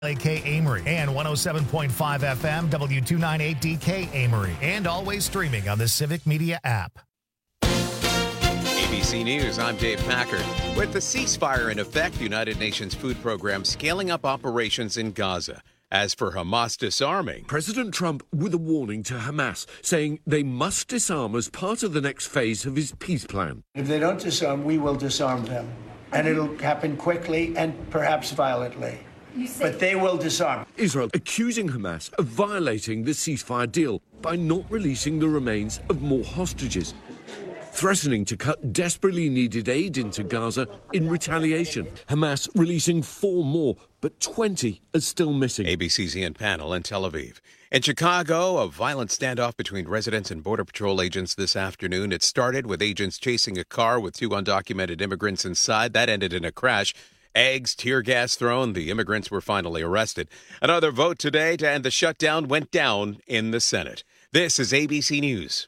AK Amory and 107.5 FM W298DK Amory, and always streaming on the Civic Media app. ABC News, I'm Dave Packard. With the ceasefire in effect, the United Nations Food Program scaling up operations in Gaza. As for Hamas disarming, President Trump with a warning to Hamas, saying they must disarm as part of the next phase of his peace plan. If they don't disarm, we will disarm them. And it'll happen quickly and perhaps violently. But they will disarm. Israel accusing Hamas of violating the ceasefire deal by not releasing the remains of more hostages, threatening to cut desperately needed aid into Gaza in retaliation. Hamas releasing 4 more, but 20 are still missing. ABC's Ian Pannell in Tel Aviv. In Chicago, a violent standoff between residents and Border Patrol agents this afternoon. It started with agents chasing a car with 2 undocumented immigrants inside. That ended in a crash. Eggs, tear gas thrown. The immigrants were finally arrested. Another vote today to end the shutdown went down in the Senate. This is ABC News.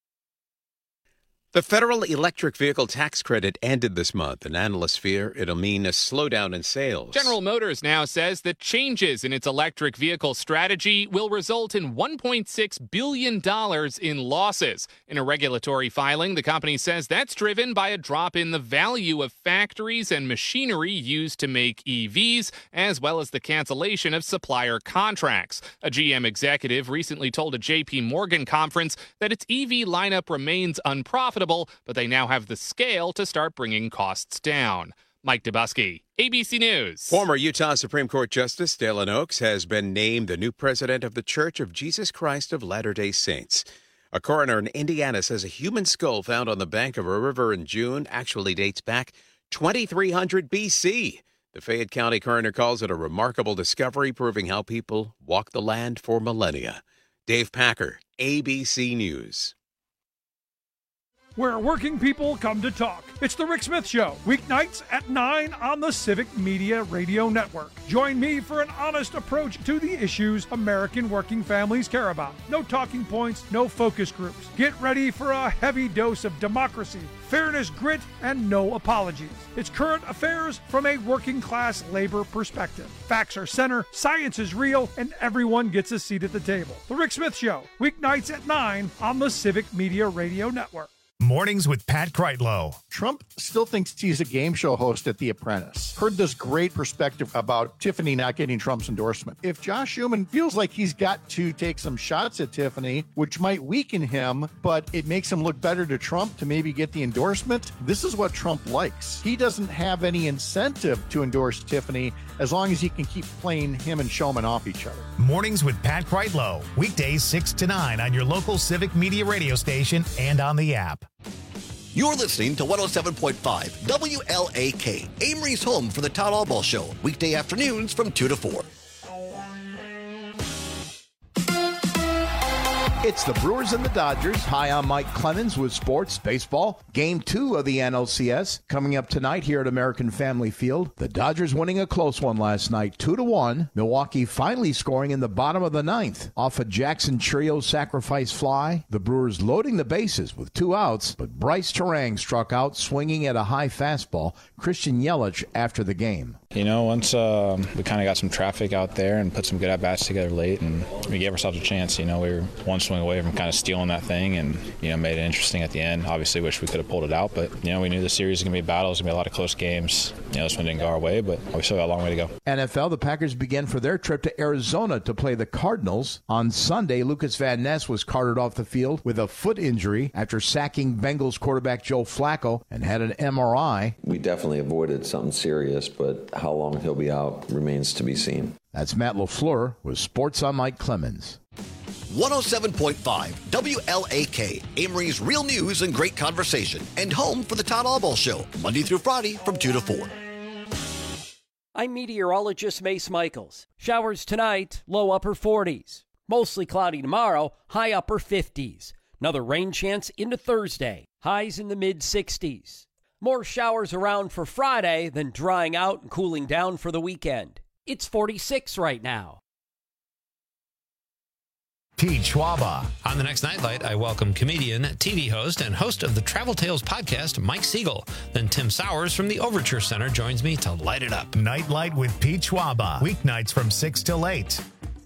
The federal electric vehicle tax credit ended this month, and analysts fear it'll mean a slowdown in sales. General Motors now says that changes in its electric vehicle strategy will result in $1.6 billion in losses. In a regulatory filing, the company says that's driven by a drop in the value of factories and machinery used to make EVs, as well as the cancellation of supplier contracts. A GM executive recently told a J.P. Morgan conference that its EV lineup remains unprofitable, but they now have the scale to start bringing costs down. Mike Dubusky, ABC News. Former Utah Supreme Court Justice Dalen Oaks has been named the new president of the Church of Jesus Christ of Latter-day Saints. A coroner in Indiana says a human skull found on the bank of a river in June actually dates back 2300 BC. The Fayette County coroner calls it a remarkable discovery, proving how people walk the land for millennia. Dave Packer, ABC News. Where working people come to talk. It's the Rick Smith Show, weeknights at 9 on the Civic Media Radio Network. Join me for an honest approach to the issues American working families care about. No talking points, no focus groups. Get ready for a heavy dose of democracy, fairness, grit, and no apologies. It's current affairs from a working class labor perspective. Facts are center, science is real, and everyone gets a seat at the table. The Rick Smith Show, weeknights at 9 on the Civic Media Radio Network. Mornings with Pat Kreitlow. Trump still thinks he's a game show host at The Apprentice. Heard this great perspective about Tiffany not getting Trump's endorsement. If Josh Schumann feels like he's got to take some shots at Tiffany, which might weaken him, but it makes him look better to Trump to maybe get the endorsement, this is what Trump likes. He doesn't have any incentive to endorse Tiffany as long as he can keep playing him and Schumann off each other. Mornings with Pat Kreitlow. Weekdays 6 to 9 on your local Civic Media radio station and on the app. You're listening to 107.5 WLAK, Amory's home for the Todd Albaugh Show, weekday afternoons from 2 to 4. It's the Brewers and the Dodgers. Hi, I'm Mike Clemens with Sports Baseball. Game 2 of the NLCS coming up tonight here at American Family Field. The Dodgers winning a close one last night, 2-1. Milwaukee finally scoring in the bottom of the 9th off a Jackson Trio sacrifice fly. The Brewers loading the bases with 2 outs, but Bryce Terang struck out swinging at a high fastball. Christian Yelich after the game. You know, once we kind of got some traffic out there and put some good at-bats together late, and we gave ourselves a chance. You know, we were one swing away from kind of stealing that thing and, you know, made it interesting at the end. Obviously, wish we could have pulled it out, but, you know, we knew the series was going to be a battle. It was going to be a lot of close games. You know, this one didn't go our way, but we still got a long way to go. NFL, the Packers began for their trip to Arizona to play the Cardinals. On Sunday, Lucas Van Ness was carted off the field with a foot injury after sacking Bengals quarterback Joe Flacco and had an MRI. We definitely avoided something serious, but how long he'll be out remains to be seen. That's Matt LaFleur with Sports on Mike Clemens. 107.5 WLAK, Amory's real news and great conversation, and home for the Todd Albaugh Show, Monday through Friday from 2 to 4. I'm meteorologist Mace Michaels. Showers tonight, low upper 40s. Mostly cloudy tomorrow, high upper 50s. Another rain chance into Thursday, highs in the mid-60s. More showers around for Friday, then drying out and cooling down for the weekend. It's 46 right now. Pete Schwaba. On the next Nightlight, I welcome comedian, TV host, and host of the Travel Tales podcast, Mike Siegel. Then Tim Sowers from the Overture Center joins me to light it up. Nightlight with Pete Schwaba. Weeknights from 6 till 8.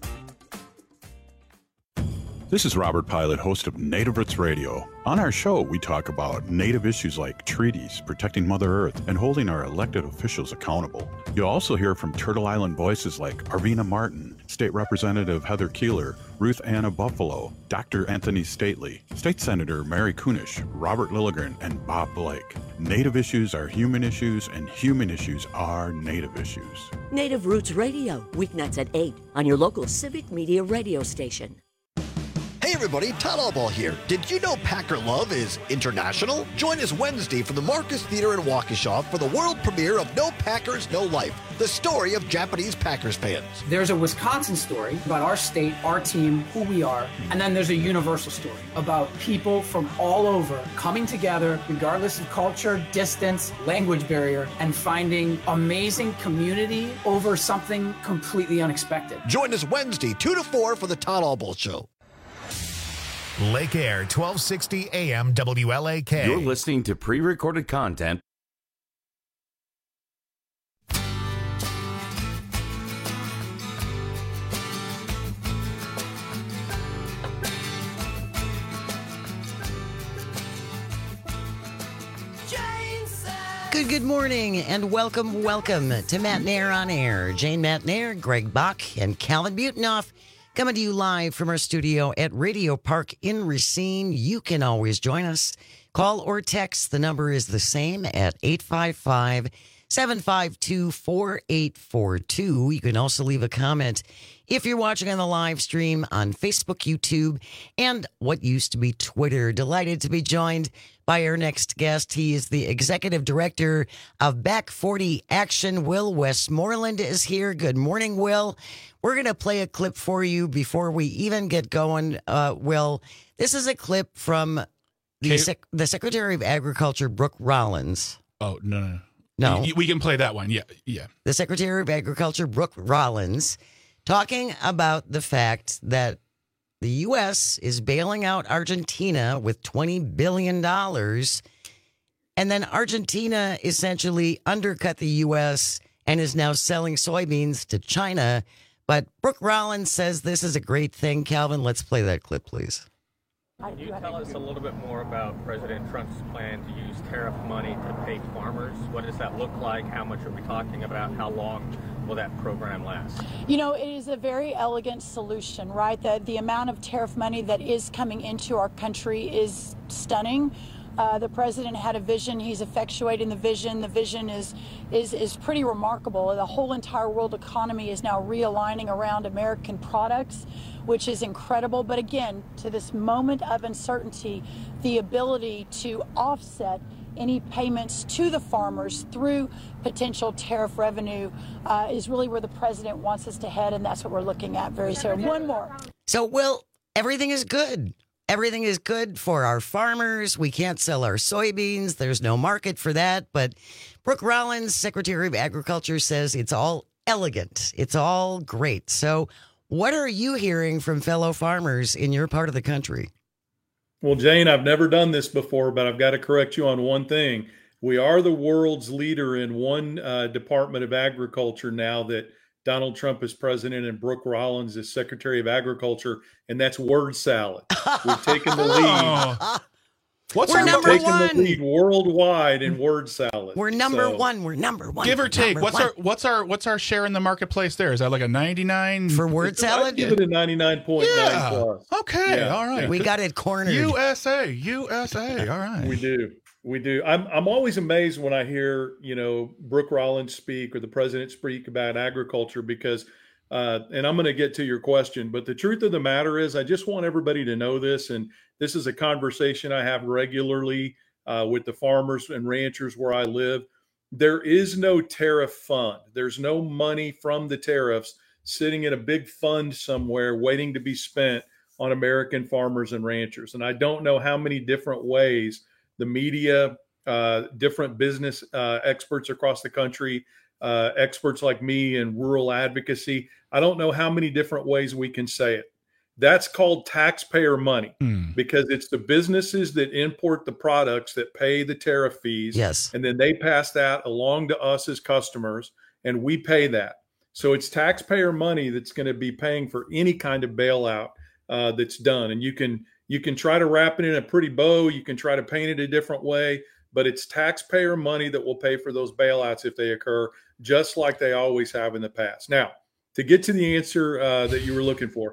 This is Robert Pilot, host of Native Roots Radio. On our show, we talk about Native issues like treaties, protecting Mother Earth, and holding our elected officials accountable. You'll also hear from Turtle Island voices like Arvina Martin, State Representative Heather Keeler, Ruth Anna Buffalo, Dr. Anthony Stately, State Senator Mary Kunish, Robert Lilligren, and Bob Blake. Native issues are human issues, and human issues are Native issues. Native Roots Radio, weeknights at 8 on your local Civic Media radio station. Hey everybody, Todd Allball here. Did you know Packer Love is international? Join us Wednesday from the Marcus Theater in Waukesha for the world premiere of No Packers, No Life, the story of Japanese Packers fans. There's a Wisconsin story about our state, our team, who we are, and then there's a universal story about people from all over coming together, regardless of culture, distance, language barrier, and finding amazing community over something completely unexpected. Join us Wednesday, 2 to 4 for the Todd Allball Show. Lake Air, 1260 AM WLAK. You're listening to pre-recorded content. Good morning and welcome to Matt Nair on Air. Jane Matt Nair, Greg Bach, and Calvin Butenoff coming to you live from our studio at Radio Park in Racine. You can always join us. Call or text. The number is the same at 855-752-4842. You can also leave a comment if you're watching on the live stream on Facebook, YouTube, and what used to be Twitter. Delighted to be joined by our next guest. He is the executive director of Back 40 Action. Will Westmoreland is here. Good morning, Will. We're going to play a clip for you before we even get going, Will. This is a clip from the Secretary of Agriculture, Brooke Rollins. Oh, no. No. We can play that one. Yeah. The Secretary of Agriculture, Brooke Rollins, talking about the fact that the U.S. is bailing out Argentina with $20 billion. And then Argentina essentially undercut the U.S. and is now selling soybeans to China. But Brooke Rollins says this is a great thing. Calvin, let's play that clip, please. Can you tell us a little bit more about President Trump's plan to use tariff money to pay farmers? What does that look like? How much are we talking about? How long will that program last? You know, it is a very elegant solution, right? The amount of tariff money that is coming into our country is stunning. The president had a vision. He's effectuating the vision. The vision is pretty remarkable. The whole entire world economy is now realigning around American products, which is incredible. But again, to this moment of uncertainty, the ability to offset any payments to the farmers through potential tariff revenue is really where the president wants us to head, and that's what we're looking at very soon. One more. So, Will, everything is good. Everything is good for our farmers. We can't sell our soybeans. There's no market for that. But Brooke Rollins, Secretary of Agriculture, says it's all elegant. It's all great. So what are you hearing from fellow farmers in your part of the country? Well, Jane, I've never done this before, but I've got to correct you on one thing. We are the world's leader in one Department of Agriculture now that Donald Trump is president and Brooke Rollins is Secretary of Agriculture, and that's word salad. We've taken the lead. We're number one. The lead worldwide in word salad. We're number one. We're number one. Give or take. What's our share in the marketplace there? Is that like a 99 for word salad? I'd give it a 99.9 plus. Okay, all right. We got it cornered. USA. All right. We do. I'm always amazed when I hear, Brooke Rollins speak or the president speak about agriculture because, and I'm going to get to your question, but the truth of the matter is I just want everybody to know this. And this is a conversation I have regularly with the farmers and ranchers where I live. There is no tariff fund. There's no money from the tariffs sitting in a big fund somewhere waiting to be spent on American farmers and ranchers. And I don't know how many different ways the media, different business experts across the country, experts like me in rural advocacy. I don't know how many different ways we can say it. That's called taxpayer money because it's the businesses that import the products that pay the tariff fees. Yes. And then they pass that along to us as customers, and we pay that. So it's taxpayer money that's going to be paying for any kind of bailout that's done. And you can try to wrap it in a pretty bow. You can try to paint it a different way, but it's taxpayer money that will pay for those bailouts if they occur, just like they always have in the past. Now, to get to the answer that you were looking for,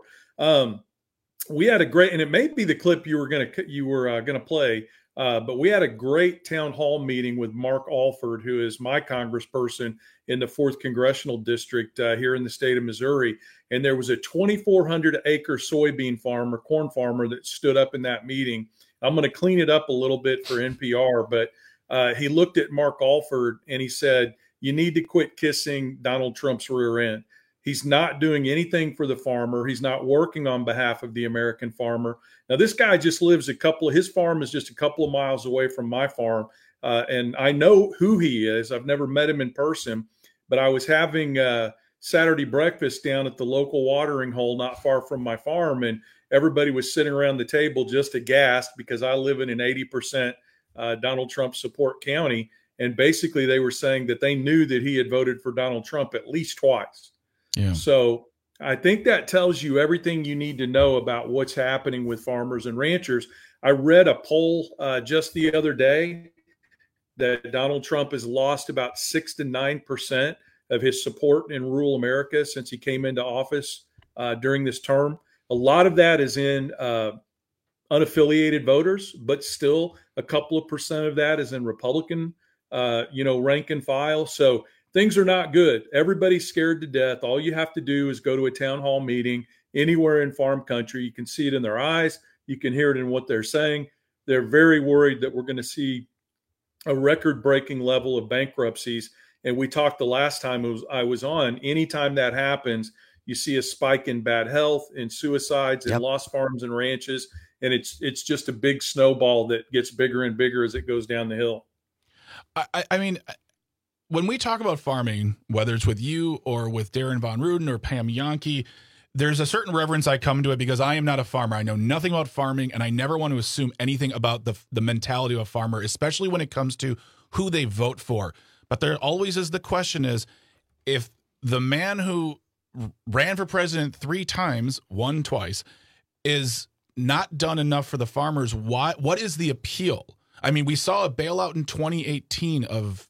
we had a great, and it may be the clip you were gonna play, but we had a great town hall meeting with Mark Alford, who is my congressperson in the 4th Congressional District here in the state of Missouri. And there was a 2,400-acre soybean farmer, corn farmer, that stood up in that meeting. I'm going to clean it up a little bit for NPR, but he looked at Mark Alford and he said, "You need to quit kissing Donald Trump's rear end. He's not doing anything for the farmer. He's not working on behalf of the American farmer." Now, this guy just lives his farm is just a couple of miles away from my farm. And I know who he is. I've never met him in person, but I was having Saturday breakfast down at the local watering hole not far from my farm. And everybody was sitting around the table just aghast because I live in an 80% Donald Trump support county. And basically they were saying that they knew that he had voted for Donald Trump at least twice. Yeah. So I think that tells you everything you need to know about what's happening with farmers and ranchers. I read a poll just the other day that Donald Trump has lost about 6 to 9% of his support in rural America since he came into office during this term. A lot of that is in unaffiliated voters, but still a couple of percent of that is in Republican, rank and file. So things are not good. Everybody's scared to death. All you have to do is go to a town hall meeting anywhere in farm country. You can see it in their eyes. You can hear it in what they're saying. They're very worried that we're going to see a record-breaking level of bankruptcies. And we talked the last time I was on, anytime that happens, you see a spike in bad health and suicides and lost farms and ranches. And it's just a big snowball that gets bigger and bigger as it goes down the hill. I mean, when we talk about farming, whether it's with you or with Darren Von Ruden or Pam Jahnke, there's a certain reverence I come to it because I am not a farmer. I know nothing about farming, and I never want to assume anything about the mentality of a farmer, especially when it comes to who they vote for. But there always is the question is, if the man who ran for president 3 times, won twice, is not done enough for the farmers, what is the appeal? I mean, we saw a bailout in 2018 of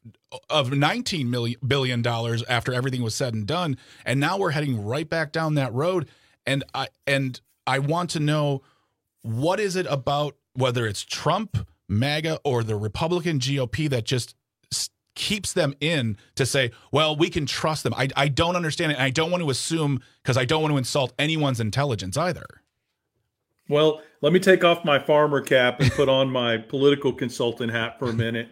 $19 billion after everything was said and done, and now we're heading right back down that road. And I want to know, what is it about, whether it's Trump, MAGA, or the Republican GOP, that just keeps them in to say, well, we can trust them? I don't understand it, and I don't want to assume, because I don't want to insult anyone's intelligence either. Well, let me take off my farmer cap and put on my political consultant hat for a minute.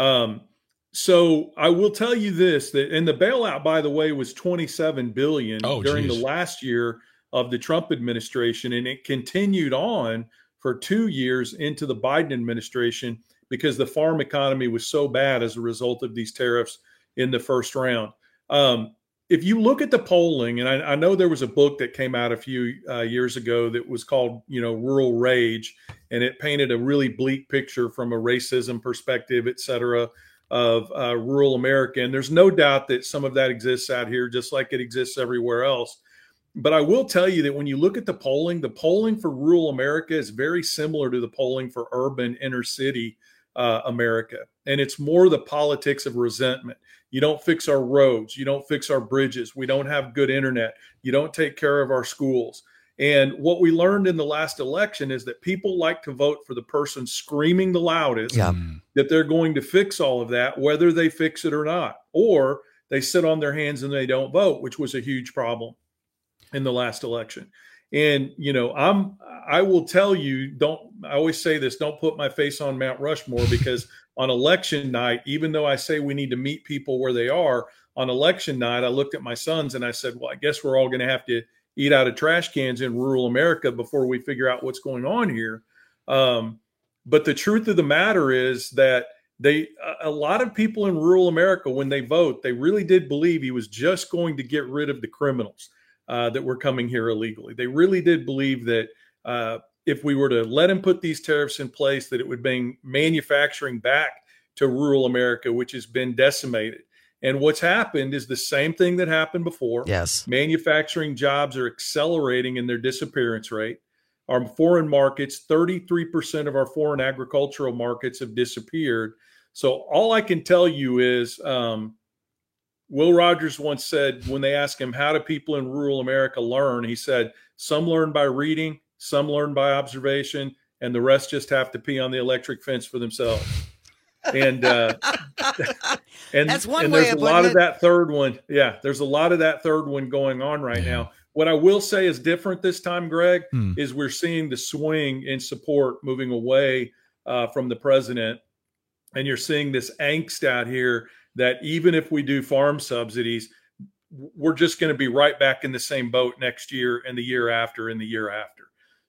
So I will tell you this, and the bailout, by the way, was $27 billion during the last year of the Trump administration, and it continued on for 2 years into the Biden administration because the farm economy was so bad as a result of these tariffs in the first round. If you look at the polling, and I know there was a book that came out a few years ago that was called, Rural Rage, and it painted a really bleak picture from a racism perspective, et cetera, of rural America. And there's no doubt that some of that exists out here, just like it exists everywhere else. But I will tell you that when you look at the polling for rural America is very similar to the polling for urban inner city America. And it's more the politics of resentment. You don't fix our roads. You don't fix our bridges. We don't have good internet. You don't take care of our schools. And what we learned in the last election is that people like to vote for the person screaming the loudest that they're going to fix all of that, whether they fix it or not, or they sit on their hands and they don't vote, which was a huge problem in the last election. And, I will tell you, I always say this, don't put my face on Mount Rushmore, because on election night, even though I say we need to meet people where they are, on election night, I looked at my sons and I said, well, I guess we're all going to have to eat out of trash cans in rural America before we figure out what's going on here. But the truth of the matter is that a lot of people in rural America, when they vote, they really did believe he was just going to get rid of the criminals. that were coming here illegally. They really did believe that if we were to let him put these tariffs in place, that it would bring manufacturing back to rural America, which has been decimated. And what's happened is the same thing that happened before. Yes. Manufacturing jobs are accelerating in their disappearance rate. Our foreign markets, 33% of our foreign agricultural markets have disappeared. So all I can tell you is Will Rogers once said, when they asked him, how do people in rural America learn? He said, some learn by reading, some learn by observation, and the rest just have to pee on the electric fence for themselves. And that's one and way there's a lot of that third one. Yeah, there's a lot of that third one going on right now. What I will say is different this time, Greg, is we're seeing the swing in support moving away from the president. And you're seeing this angst out here that even if we do farm subsidies, we're just going to be right back in the same boat next year and the year after and the year after.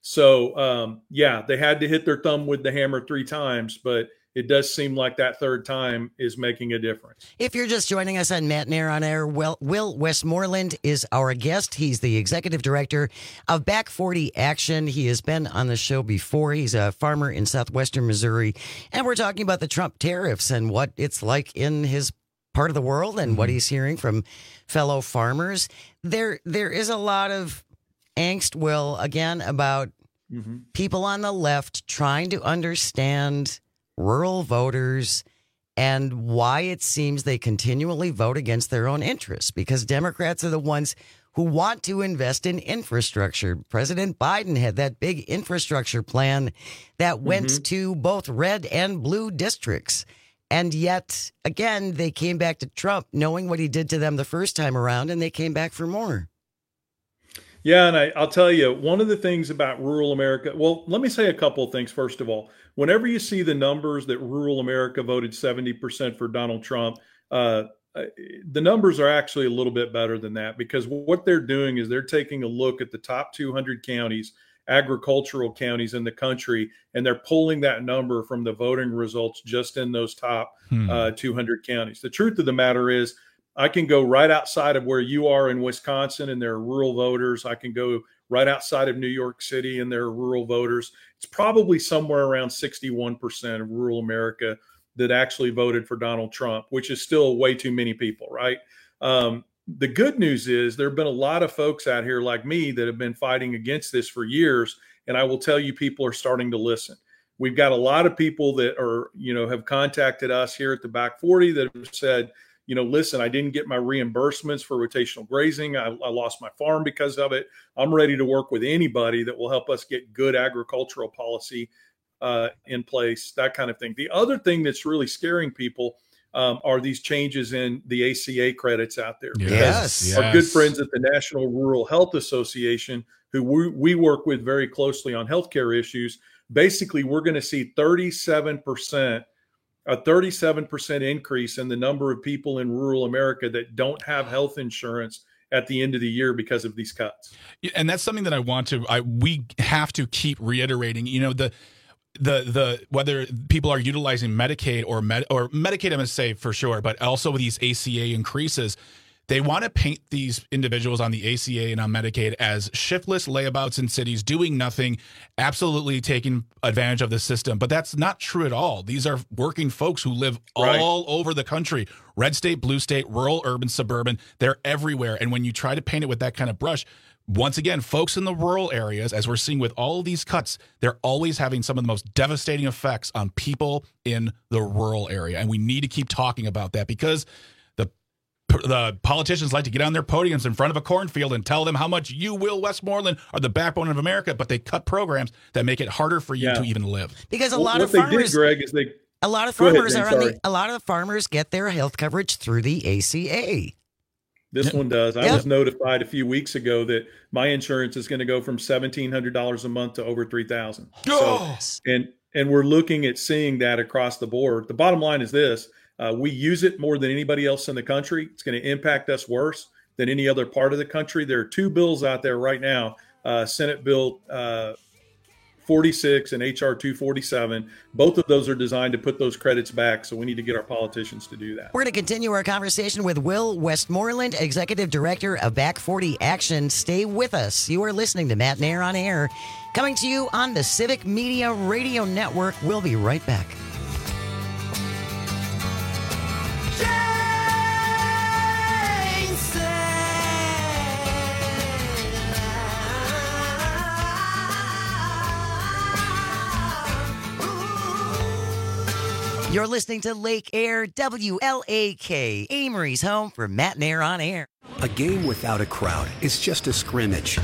So, they had to hit their thumb with the hammer 3 times, but it does seem like that third time is making a difference. If you're just joining us on Matt and Air on Air, Will Westmoreland is our guest. He's the executive director of Back 40 Action. He has been on the show before. He's a farmer in southwestern Missouri. And we're talking about the Trump tariffs and what it's like in his part of the world and what he's hearing from fellow farmers. There is a lot of angst, Will, again, about people on the left trying to understand rural voters and why it seems they continually vote against their own interests, because Democrats are the ones who want to invest in infrastructure. President Biden had that big infrastructure plan that went to both red and blue districts. And yet, again, they came back to Trump knowing what he did to them the first time around, and they came back for more. Yeah, and I'll tell you, one of the things about rural America, well, let me say a couple of things. First of all, whenever you see the numbers that rural America voted 70% for Donald Trump, the numbers are actually a little bit better than that, because what they're doing is they're taking a look at the top 200 counties, agricultural counties in the country, and they're pulling that number from the voting results just in those top 200 counties. The truth of the matter is, I can go right outside of where you are in Wisconsin and there are rural voters. I can go right outside of New York City and there are rural voters. It's probably somewhere around 61% of rural America that actually voted for Donald Trump, which is still way too many people, right? The good news is there have been a lot of folks out here like me that have been fighting against this for years. And I will tell you, people are starting to listen. We've got a lot of people that are, have contacted us here at the Back 40 that have said, listen, I didn't get my reimbursements for rotational grazing. I lost my farm because of it. I'm ready to work with anybody that will help us get good agricultural policy in place, that kind of thing. The other thing that's really scaring people are these changes in the ACA credits out there. Yes. Our good friends at the National Rural Health Association, who we work with very closely on healthcare issues, basically we're going to see a 37% increase in the number of people in rural America that don't have health insurance at the end of the year because of these cuts. And that's something that we have to keep reiterating. The whether people are utilizing Medicaid or Medicaid, I'm going to say for sure, but also these ACA increases. They want to paint these individuals on the ACA and on Medicaid as shiftless layabouts in cities, doing nothing, absolutely taking advantage of the system. But that's not true at all. These are working folks who live all over the country, red state, blue state, rural, urban, suburban. They're everywhere. And when you try to paint it with that kind of brush, once again, folks in the rural areas, as we're seeing with all of these cuts, they're always having some of the most devastating effects on people in the rural area. And we need to keep talking about that, because the politicians like to get on their podiums in front of a cornfield and tell them how much you, Will Westmoreland, are the backbone of America, but they cut programs that make it harder for you to even live. Because a lot of farmers, Greg, is a lot of farmers a lot of the farmers get their health coverage through the ACA. This one does. I was notified a few weeks ago that my insurance is going to go from $1,700 a month to over $3,000. So, and we're looking at seeing that across the board. The bottom line is this. We use it more than anybody else in the country. It's going to impact us worse than any other part of the country. There are 2 bills out there right now, Senate Bill 46 and HR 247. Both of those are designed to put those credits back. So we need to get our politicians to do that. We're going to continue our conversation with Will Westmoreland, Executive Director of Back 40 Action. Stay with us. You are listening to Matt Nair on Air, coming to you on the Civic Media Radio Network. We'll be right back. You're listening to Lake Air, WLAK, Amory's home for Matt Nair on Air. A game without a crowd is just a scrimmage.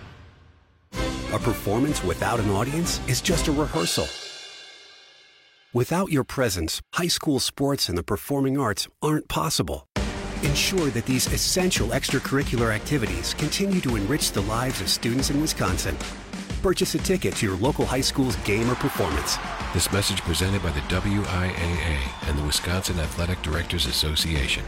A performance without an audience is just a rehearsal. Without your presence, high school sports and the performing arts aren't possible. Ensure that these essential extracurricular activities continue to enrich the lives of students in Wisconsin. Purchase a ticket to your local high school's game or performance. This message presented by the WIAA and the Wisconsin Athletic Directors Association.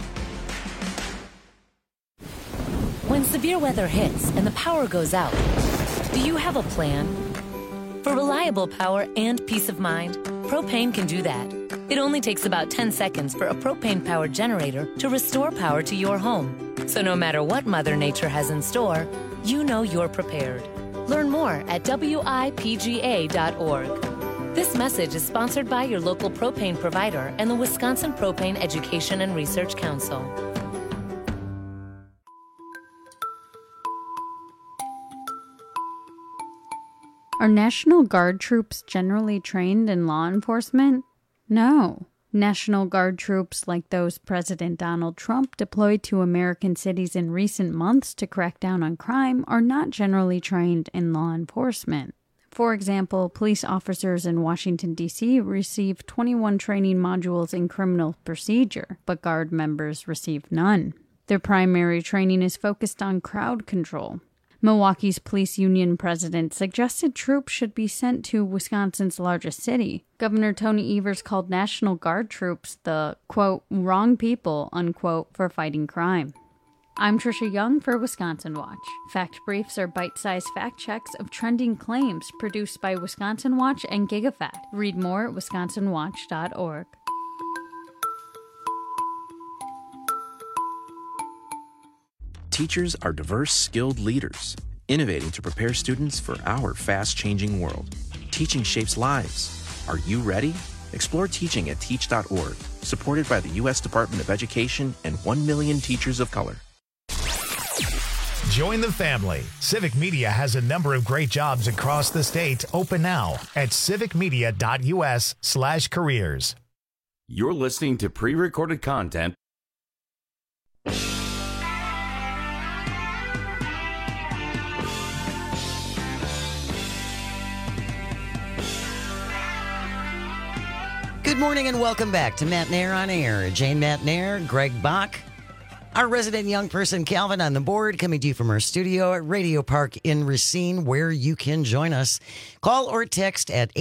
When severe weather hits and the power goes out, do you have a plan? For reliable power and peace of mind, Propane can do that. It only takes about 10 seconds for a propane-powered generator to restore power to your home. So no matter what Mother Nature has in store, you know you're prepared. Learn more at WIPGA.org. This message is sponsored by your local propane provider and the Wisconsin Propane Education and Research Council. Are National Guard troops generally trained in law enforcement? No. National Guard troops like those President Donald Trump deployed to American cities in recent months to crack down on crime are not generally trained in law enforcement. For example, police officers in Washington, D.C. receive 21 training modules in criminal procedure, but Guard members receive none. Their primary training is focused on crowd control. Milwaukee's police union president suggested troops should be sent to Wisconsin's largest city. Governor Tony Evers called National Guard troops the, quote, wrong people, unquote, for fighting crime. I'm Trisha Young for Wisconsin Watch. Fact Briefs are bite-sized fact checks of trending claims produced by Wisconsin Watch and GigaFact. Read more at wisconsinwatch.org. Teachers are diverse, skilled leaders, innovating to prepare students for our fast-changing world. Teaching shapes lives. Are you ready? Explore teaching at teach.org, supported by the U.S. Department of Education and 1 million teachers of color. Join the family. Civic Media has a number of great jobs across the state open now at civicmedia.us/careers. You're listening to pre-recorded content. Good morning and welcome back to Matt Nair on Air. Jane Matt Nair, Greg Bach, our resident young person Calvin on the board, coming to you from our studio at Radio Park in Racine, where you can join us. Call or text at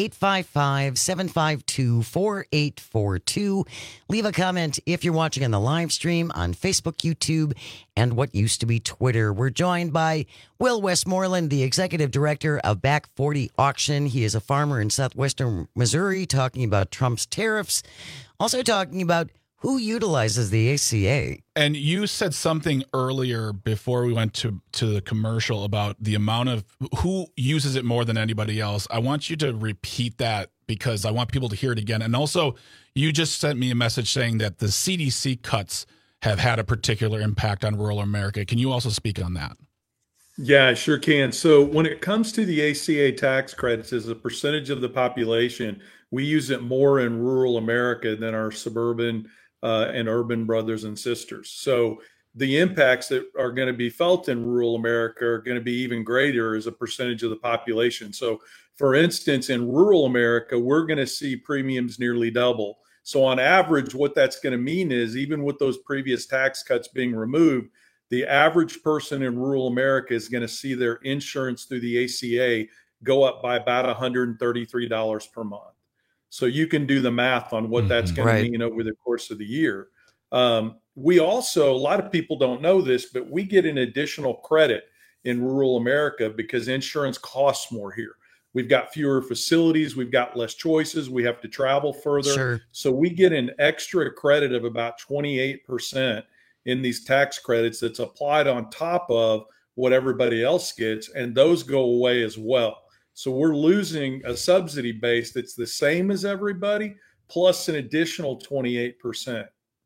855-752-4842. Leave a comment if you're watching on the live stream on Facebook, YouTube, and what used to be Twitter. We're joined by Will Westmoreland, the executive director of Back 40 Auction. He is a farmer in southwestern Missouri, talking about Trump's tariffs, also talking about who utilizes the ACA. And you said something earlier before we went to the commercial about the amount of who uses it more than anybody else. I want you to repeat that because I want people to hear it again. And also, you just sent me a message saying that the CDC cuts have had a particular impact on rural America. Can you also speak on that? Yeah, I sure can. So when it comes to the ACA tax credits as a percentage of the population, we use it more in rural America than our suburban and urban brothers and sisters. So the impacts that are going to be felt in rural America are going to be even greater as a percentage of the population. So for instance, in rural America, we're going to see premiums nearly double. So on average, what that's going to mean is even with those previous tax cuts being removed, the average person in rural America is going to see their insurance through the ACA go up by about $133 per month. So you can do the math on what that's going to mean over the course of the year. We also, a lot of people don't know this, but we get an additional credit in rural America because insurance costs more here. We've got fewer facilities. We've got less choices. We have to travel further. Sure. So we get an extra credit of about 28% in these tax credits that's applied on top of what everybody else gets, and those go away as well. So we're losing a subsidy base that's the same as everybody, plus an additional 28%.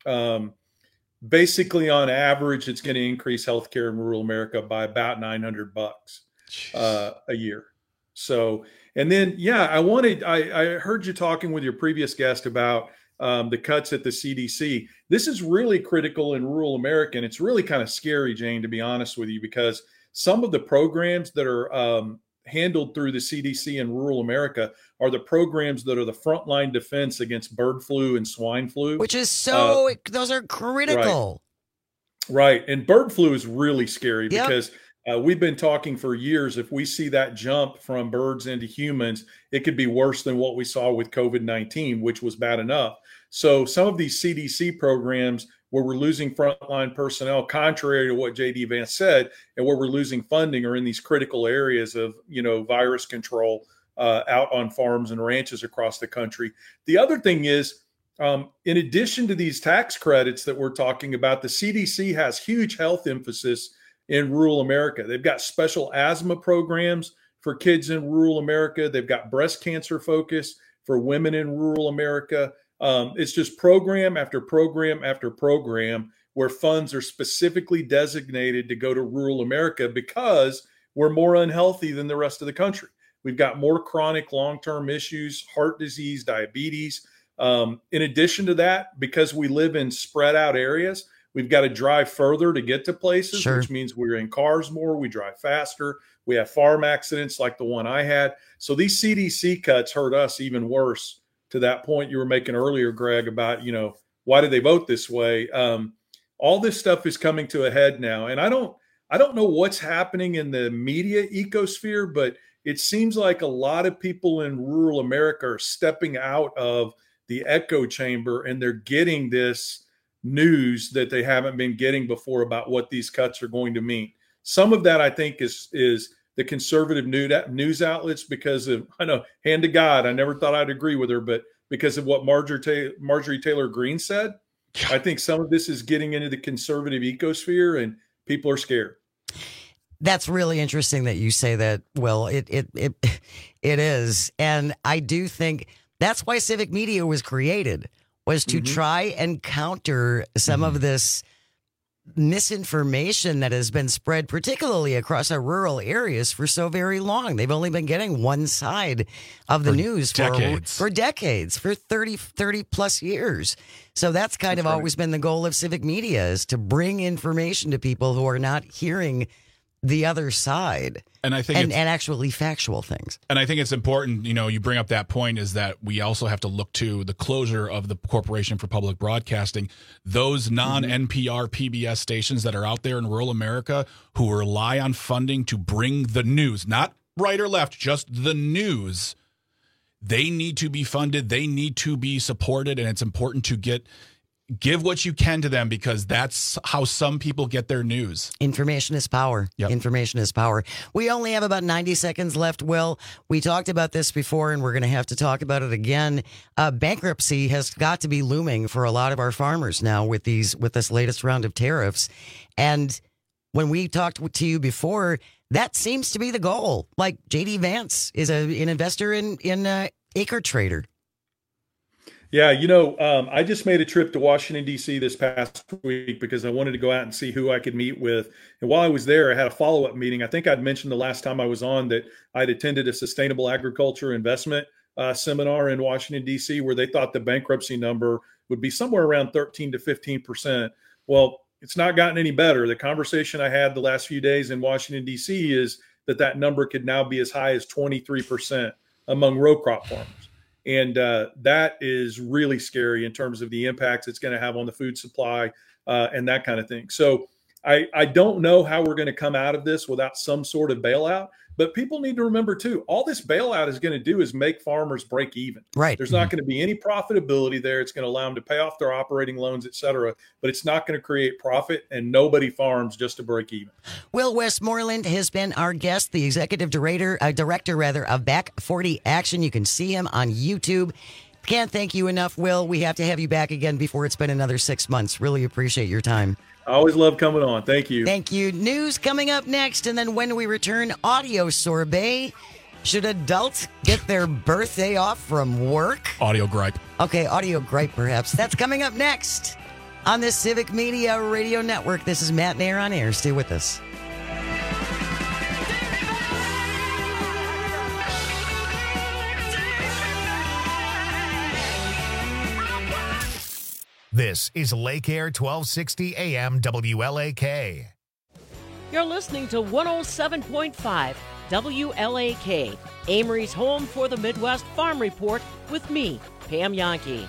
Basically, on average, it's going to increase healthcare in rural America by about $900 a year. So, and then, I heard you talking with your previous guest about the cuts at the CDC. This is really critical in rural America, and it's really kind of scary, Jane, to be honest with you, because some of the programs that are handled through the CDC in rural America are the programs that are the frontline defense against bird flu and swine flu. Which is those are critical. Right. And bird flu is really scary because we've been talking for years. If we see that jump from birds into humans, it could be worse than what we saw with COVID-19, which was bad enough. So some of these CDC programs where we're losing frontline personnel, contrary to what J.D. Vance said, and where we're losing funding are in these critical areas of, virus control out on farms and ranches across the country. The other thing is, in addition to these tax credits that we're talking about, the CDC has huge health emphasis in rural America. They've got special asthma programs for kids in rural America. They've got breast cancer focus for women in rural America. It's just program after program after program where funds are specifically designated to go to rural America because we're more unhealthy than the rest of the country. We've got more chronic long-term issues, heart disease, diabetes. In addition to that, because we live in spread out areas, we've got to drive further to get to places, which means we're in cars more, we drive faster, we have farm accidents like the one I had. So these CDC cuts hurt us even worse. To that point you were making earlier, Greg, about, why did they vote this way? All this stuff is coming to a head now. And I don't know what's happening in the media ecosphere, but it seems like a lot of people in rural America are stepping out of the echo chamber and they're getting this news that they haven't been getting before about what these cuts are going to mean. Some of that, I think, is the conservative news outlets because of, I know, hand to God, I never thought I'd agree with her, but because of what Marjorie Taylor Greene said, I think some of this is getting into the conservative ecosphere and people are scared. That's really interesting that you say that. Well, it is. And I do think that's why civic media was created, was to try and counter some of this misinformation that has been spread, particularly across our rural areas, for so very long. They've only been getting one side of the news for decades, for 30 plus years. So that's kind of always been the goal of civic media, is to bring information to people who are not hearing the other side, and I think and actually factual things. And I think it's important, you bring up that point, is that we also have to look to the closure of the Corporation for Public Broadcasting. Those non-NPR PBS stations that are out there in rural America who rely on funding to bring the news, not right or left, just the news, they need to be funded. They need to be supported. And it's important to give what you can to them, because that's how some people get their news. Information is power. Yep. Information is power. We only have about 90 seconds left, Will. We talked about this before, and we're going to have to talk about it again. Bankruptcy has got to be looming for a lot of our farmers now with this latest round of tariffs. And when we talked to you before, that seems to be the goal. Like J.D. Vance is an investor in Acre Trader. Yeah, I just made a trip to Washington, D.C. this past week because I wanted to go out and see who I could meet with. And while I was there, I had a follow-up meeting. I think I'd mentioned the last time I was on that I'd attended a sustainable agriculture investment seminar in Washington, D.C., where they thought the bankruptcy number would be somewhere around 13 to 15%. Well, it's not gotten any better. The conversation I had the last few days in Washington, D.C. is that number could now be as high as 23% among row crop farmers. And that is really scary in terms of the impacts it's going to have on the food supply and that kind of thing. So I don't know how we're going to come out of this without some sort of bailout. But people need to remember, too, all this bailout is going to do is make farmers break even. Right. There's not going to be any profitability there. It's going to allow them to pay off their operating loans, et cetera. But it's not going to create profit, and nobody farms just to break even. Will Westmoreland has been our guest, the executive director of Back 40 Action. You can see him on YouTube. Can't thank you enough, Will. We have to have you back again before it's been another 6 months. Really appreciate your time. I always love coming on. Thank you. Thank you. News coming up next. And then when we return, audio sorbet. Should adults get their birthday off from work? Audio gripe. Okay, audio gripe perhaps. That's coming up next on the Civic Media Radio Network. This is Matt Nair on air. Stay with us. This is Lake Air 1260 AM WLAK. You're listening to 107.5 WLAK, Amory's home for the Midwest Farm Report with me, Pam Yankee.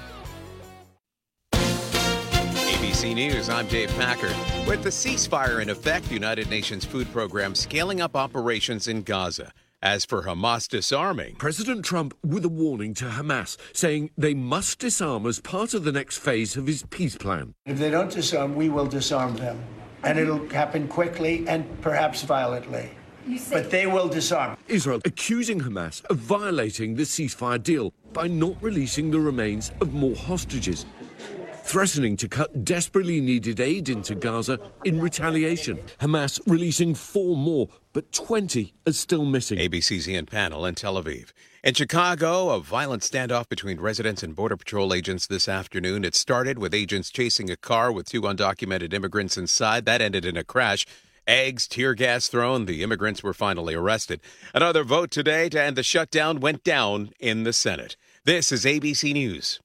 ABC News, I'm Dave Packard. With the ceasefire in effect, the United Nations Food Program scaling up operations in Gaza. As for Hamas disarming, President Trump with a warning to Hamas, saying they must disarm as part of the next phase of his peace plan. If they don't disarm, we will disarm them. And it'll happen quickly and perhaps violently. But they will disarm. Israel accusing Hamas of violating the ceasefire deal by not releasing the remains of more hostages, threatening to cut desperately needed aid into Gaza in retaliation. Hamas releasing 4 more, but 20 are still missing. ABC's Ian Pannell in Tel Aviv. In Chicago, a violent standoff between residents and Border Patrol agents this afternoon. It started with agents chasing a car with 2 undocumented immigrants inside. That ended in a crash. Eggs, tear gas thrown. The immigrants were finally arrested. Another vote today to end the shutdown went down in the Senate. This is ABC News.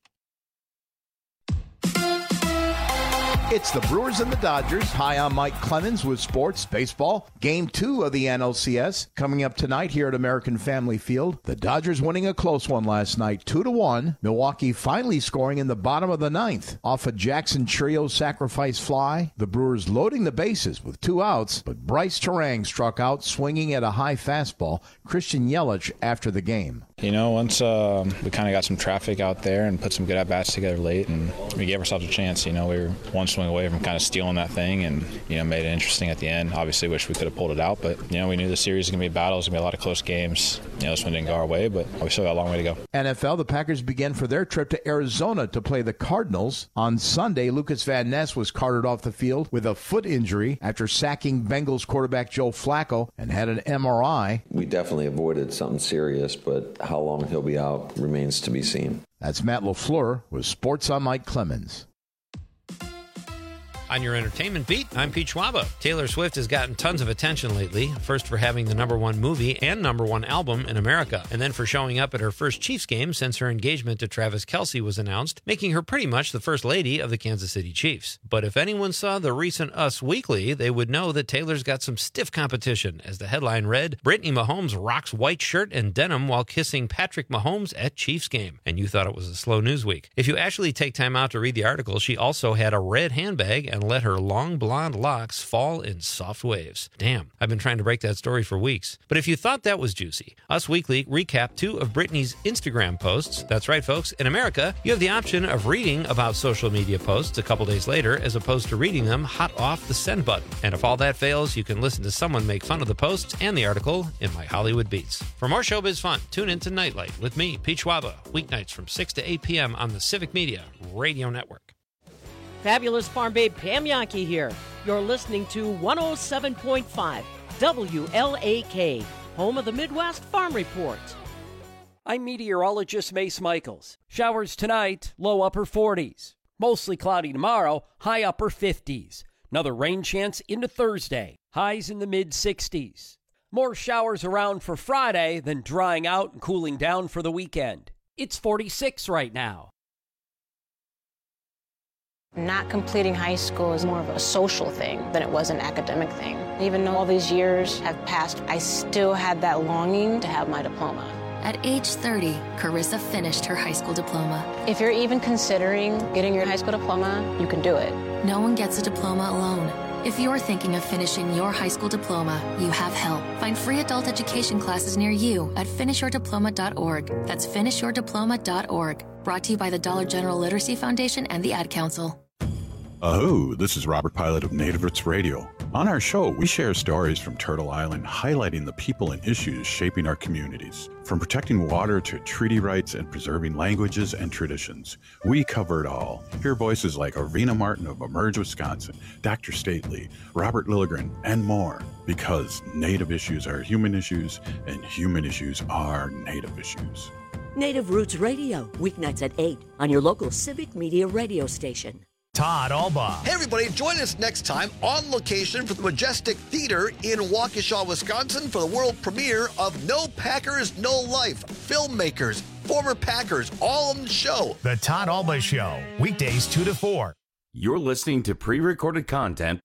It's the Brewers and the Dodgers. Hi, I'm Mike Clemens with Sports Baseball. Game 2 of the NLCS coming up tonight here at American Family Field. The Dodgers winning a close one last night, 2-1. Milwaukee finally scoring in the bottom of the 9th off a Jackson Trio sacrifice fly. The Brewers loading the bases with 2 outs, but Bryce Terang struck out swinging at a high fastball. Christian Yelich after the game. You know, once we kind of got some traffic out there and put some good at-bats together late, and we gave ourselves a chance. You know, we were one swing away from kind of stealing that thing and, you know, made it interesting at the end. Obviously, wish we could have pulled it out, but, you know, we knew the series was going to be a battle. It was going to be a lot of close games. You know, this one didn't go our way, but we still got a long way to go. NFL, the Packers began for their trip to Arizona to play the Cardinals. On Sunday, Lucas Van Ness was carted off the field with a foot injury after sacking Bengals quarterback Joe Flacco and had an MRI. We definitely avoided something serious, but how long he'll be out remains to be seen. That's Matt LaFleur with Sports on Mike Clemens. On your entertainment beat, I'm Pete Schwaba. Taylor Swift has gotten tons of attention lately, first for having the #1 movie and #1 album in America, and then for showing up at her first Chiefs game since her engagement to Travis Kelce was announced, making her pretty much the first lady of the Kansas City Chiefs. But if anyone saw the recent Us Weekly, they would know that Taylor's got some stiff competition, as the headline read, Brittany Mahomes rocks white shirt and denim while kissing Patrick Mahomes at Chiefs game. And you thought it was a slow news week. If you actually take time out to read the article, she also had a red handbag and let her long blonde locks fall in soft waves. Damn, I've been trying to break that story for weeks. But if you thought that was juicy, Us Weekly recapped 2 of Britney's Instagram posts. That's right, folks. In America, you have the option of reading about social media posts a couple days later as opposed to reading them hot off the send button. And if all that fails, you can listen to someone make fun of the posts and the article in my Hollywood Beats. For more showbiz fun, tune in to Nightlight with me, Pete Schwaba, weeknights from 6 to 8 p.m. on the Civic Media Radio Network. Fabulous Farm Babe Pam Yankee here. You're listening to 107.5 WLAK, home of the Midwest Farm Report. I'm meteorologist Mace Michaels. Showers tonight, low upper 40s. Mostly cloudy tomorrow, high upper 50s. Another rain chance into Thursday, highs in the mid-60s. More showers around for Friday, then drying out and cooling down for the weekend. It's 46 right now. Not completing high school is more of a social thing than it was an academic thing. Even though all these years have passed, I still had that longing to have my diploma. At age 30, Carissa finished her high school diploma. If you're even considering getting your high school diploma, you can do it. No one gets a diploma alone. If you're thinking of finishing your high school diploma, you have help. Find free adult education classes near you at finishyourdiploma.org. That's finishyourdiploma.org. Brought to you by the Dollar General Literacy Foundation and the Ad Council. Aho, this is Robert Pilot of Native Roots Radio. On our show, we share stories from Turtle Island highlighting the people and issues shaping our communities. From protecting water to treaty rights and preserving languages and traditions, we cover it all. Hear voices like Arvina Martin of Emerge Wisconsin, Dr. Stately, Robert Lilligren, and more. Because Native issues are human issues, and human issues are Native issues. Native Roots Radio, weeknights at 8 on your local Civic Media radio station. Todd Albaugh. Hey, everybody, join us next time on location for the Majestic Theater in Waukesha, Wisconsin for the world premiere of No Packers, No Life. Filmmakers, former Packers, all on the show. The Todd Albaugh Show, weekdays 2 to 4. You're listening to pre-recorded content.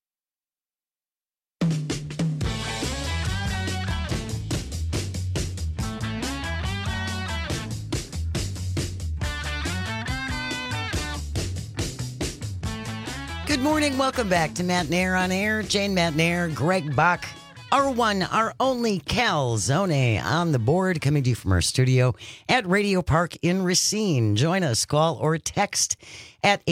Good morning. Welcome back to Matt Nair on Air. Jane Matt Nair, Greg Bach, our one, our only Cal Zone on the board, coming to you from our studio at Radio Park in Racine. Join us, call or text at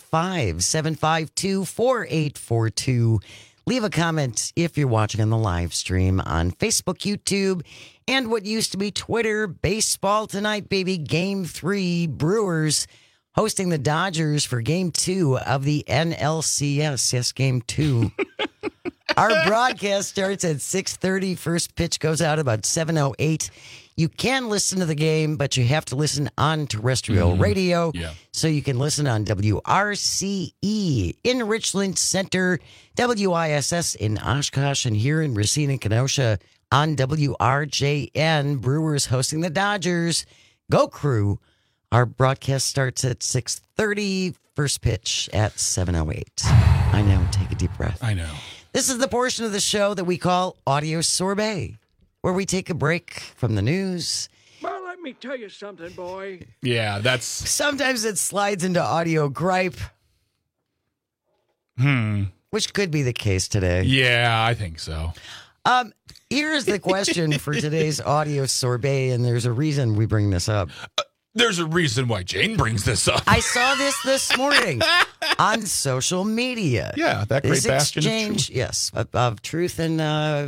855-752-4842. Leave a comment if you're watching on the live stream on Facebook, YouTube, and what used to be Twitter. Baseball tonight, baby. Game 3, Brewers hosting the Dodgers for Game 2 of the NLCS. Yes, Game 2. Our broadcast starts at 6:30. First pitch goes out about 7:08. You can listen to the game, but you have to listen on terrestrial radio. Yeah. So you can listen on WRCE in Richland Center, WISS in Oshkosh, and here in Racine and Kenosha on WRJN. Brewers hosting the Dodgers. Go Crew. Our broadcast starts at 6:30, first pitch at 7:08. I know, take a deep breath. I know. This is the portion of the show that we call Audio Sorbet, where we take a break from the news. Well, let me tell you something, boy. Yeah, that's... Sometimes it slides into audio gripe. Which could be the case today. Yeah, I think so. Here's the question for today's Audio Sorbet, and there's a reason we bring this up. There's a reason why Jane brings this up. I saw this morning on social media. Yeah, that great bastion exchange, of truth. yes, of truth and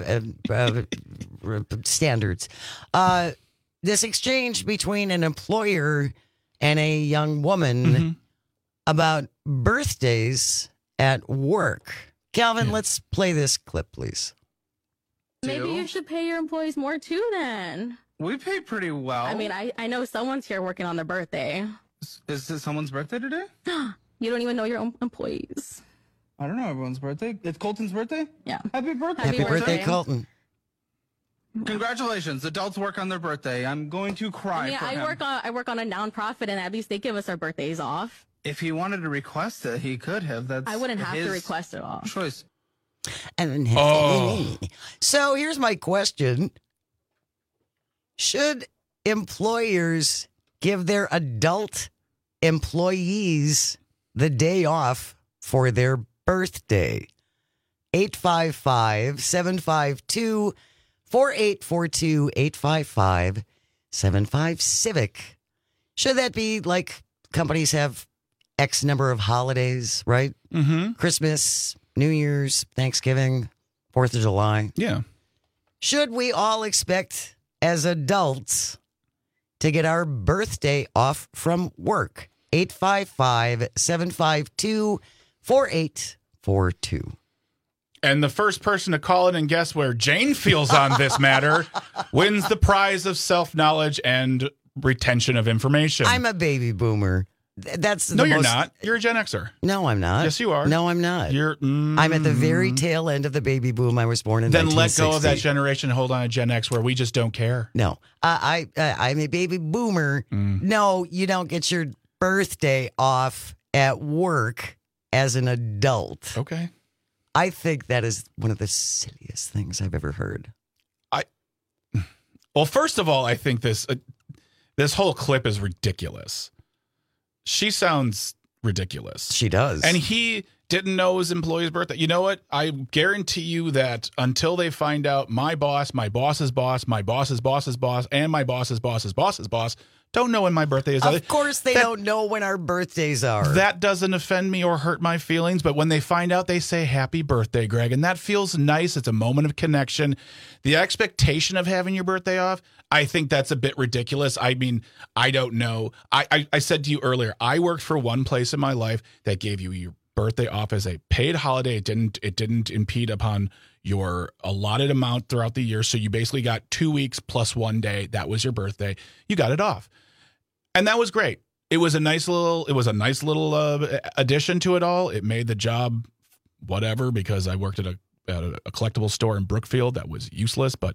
standards. This exchange between an employer and a young woman about birthdays at work. Calvin, let's play this clip, please. Maybe you should pay your employees more too then. We pay pretty well. I mean, I know someone's here working on their birthday. Is it someone's birthday today? You don't even know your own employees. I don't know everyone's birthday. It's Colton's birthday? Yeah. Happy birthday. Happy birthday, Colton. Congratulations. Adults work on their birthday. I'm going to cry for him. I work on a nonprofit, and at least they give us our birthdays off. If he wanted to request it, he could have. I wouldn't have to request it off. Choice. So here's my question. Should employers give their adult employees the day off for their birthday? 855-752-4842, 855-75-CIVIC. Should that be like companies have X number of holidays, right? Christmas, New Year's, Thanksgiving, 4th of July. Yeah. Should we all expect as adults to get our birthday off from work? 855-752-4842. And the first person to call in and guess where Jane feels on this matter wins the prize of self-knowledge and retention of information. I'm a baby boomer. You're not. You're a Gen Xer. No, I'm not. Yes, you are. No, I'm not. I'm at the very tail end of the baby boom. I was born in 1960. Then let go of that generation and hold on to Gen X where we just don't care. No. I'm a baby boomer. No, you don't get your birthday off at work as an adult. Okay. I think that is one of the silliest things I've ever heard. Well, first of all, I think this whole clip is ridiculous. She sounds ridiculous. She does. And he didn't know it was employee's birthday. You know what? I guarantee you that until they find out my boss, my boss's boss, my boss's boss's boss, and my boss's boss's boss's boss don't know when my birthday is. Of course they don't know when our birthdays are. That doesn't offend me or hurt my feelings, but when they find out, they say happy birthday, Greg, and that feels nice. It's a moment of connection. The expectation of having your birthday off, I think that's a bit ridiculous. I mean, I don't know. I said to you earlier, I worked for one place in my life that gave you your birthday off as a paid holiday. It didn't impede upon your allotted amount throughout the year. So you basically got 2 weeks plus 1 day. That was your birthday. You got it off. And that was great. It was a nice little addition to it all. It made the job whatever, because I worked at a collectible store in Brookfield that was useless, but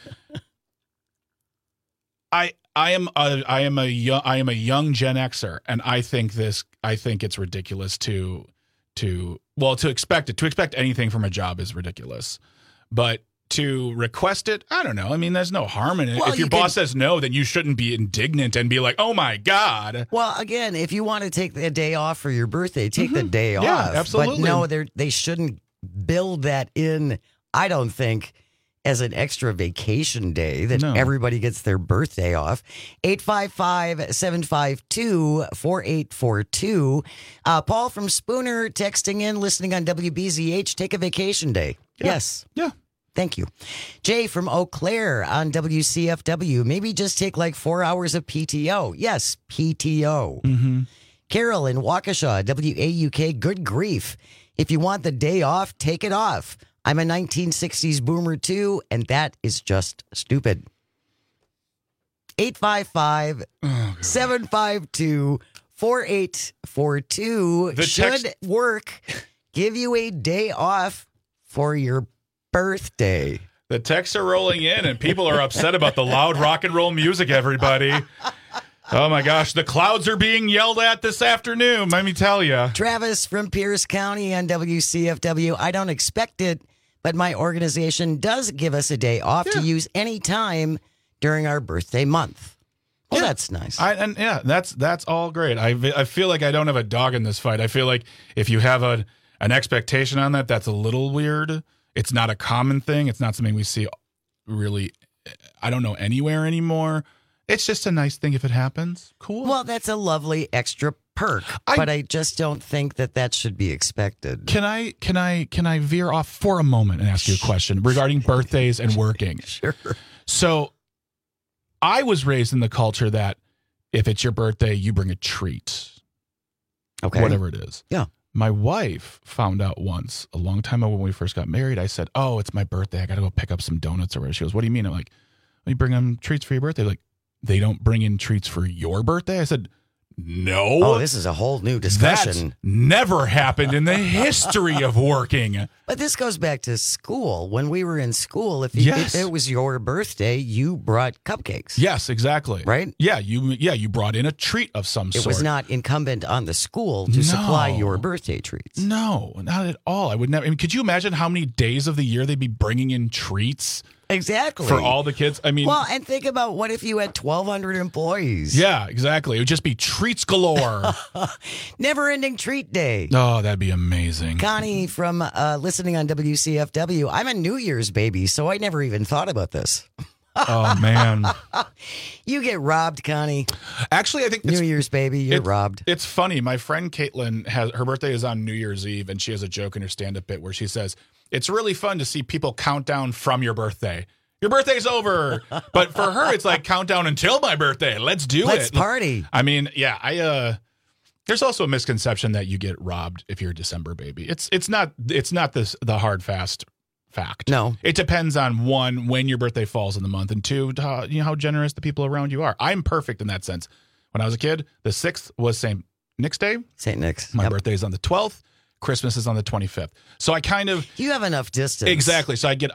I am a young Gen Xer, and I think it's ridiculous to expect it. To expect anything from a job is ridiculous. But to request it, I don't know. I mean, there's no harm in it. Well, if your boss says no, then you shouldn't be indignant and be like, oh my God. Well, again, if you want to take the day off for your birthday, take the day off. Yeah, absolutely. But no, they shouldn't build that in, I don't think, as an extra vacation day that everybody gets their birthday off. 855-752-4842. Paul from Spooner texting in, listening on WBZH, take a vacation day. Yeah. Yes. Yeah. Thank you. Jay from Eau Claire on WCFW. Maybe just take like 4 hours of PTO. Yes, PTO. Mm-hmm. Carol in Waukesha, WAUK. Good grief. If you want the day off, take it off. I'm a 1960s boomer too, and that is just stupid. 855-752-4842. Should work give you a day off for your birthday? The texts are rolling in, and people are upset about the loud rock and roll music, everybody. Oh, my gosh. The clouds are being yelled at this afternoon, let me tell you. Travis from Pierce County on WCFW. I don't expect it, but my organization does give us a day off to use any time during our birthday month. Well, that's nice. That's all great. I feel like I don't have a dog in this fight. I feel like if you have an expectation on that, that's a little weird. It's not a common thing. It's not something we see really, I don't know, anywhere anymore. It's just a nice thing if it happens. Cool. Well, that's a lovely extra perk, but I just don't think that should be expected. Can I veer off for a moment and ask you a question regarding birthdays and working? Sure. So I was raised in the culture that if it's your birthday, you bring a treat. Okay. Whatever it is. Yeah. My wife found out once, a long time ago when we first got married, I said, oh, it's my birthday. I got to go pick up some donuts or whatever. She goes, what do you mean? I'm like, you bring them treats for your birthday? Like, they don't bring in treats for your birthday? I said, no. Oh, this is a whole new discussion. That's never happened in the history of working. But this goes back to school. When we were in school, if it was your birthday, you brought cupcakes. Yes, exactly. Right? Yeah, you brought in a treat of some sort. It was not incumbent on the school to supply your birthday treats. No, not at all. I would never. I mean, could you imagine how many days of the year they'd be bringing in treats? Exactly. For all the kids. I mean, well, and think about what if you had 1,200 employees? Yeah, exactly. It would just be treats galore. Never-ending treat day. Oh, that'd be amazing. Connie from listening on WCFW. I'm a New Year's baby, so I never even thought about this. Oh, man. You get robbed, Connie. Actually, I think New Year's baby, you're robbed. It's funny. My friend Caitlin, her birthday is on New Year's Eve, and she has a joke in her stand-up bit where she says, it's really fun to see people count down from your birthday. Your birthday's over. But for her, it's like countdown until my birthday. Let's do it. Let's party. I mean, yeah, there's also a misconception that you get robbed if you're a December baby. It's not the hard, fast fact. No. It depends on one, when your birthday falls in the month, and two, how generous the people around you are. I'm perfect in that sense. When I was a kid, the 6th was St. Nick's Day. St. Nick's. My birthday is on the 12th. Christmas is on the 25th. So I kind of... You have enough distance. Exactly. So I get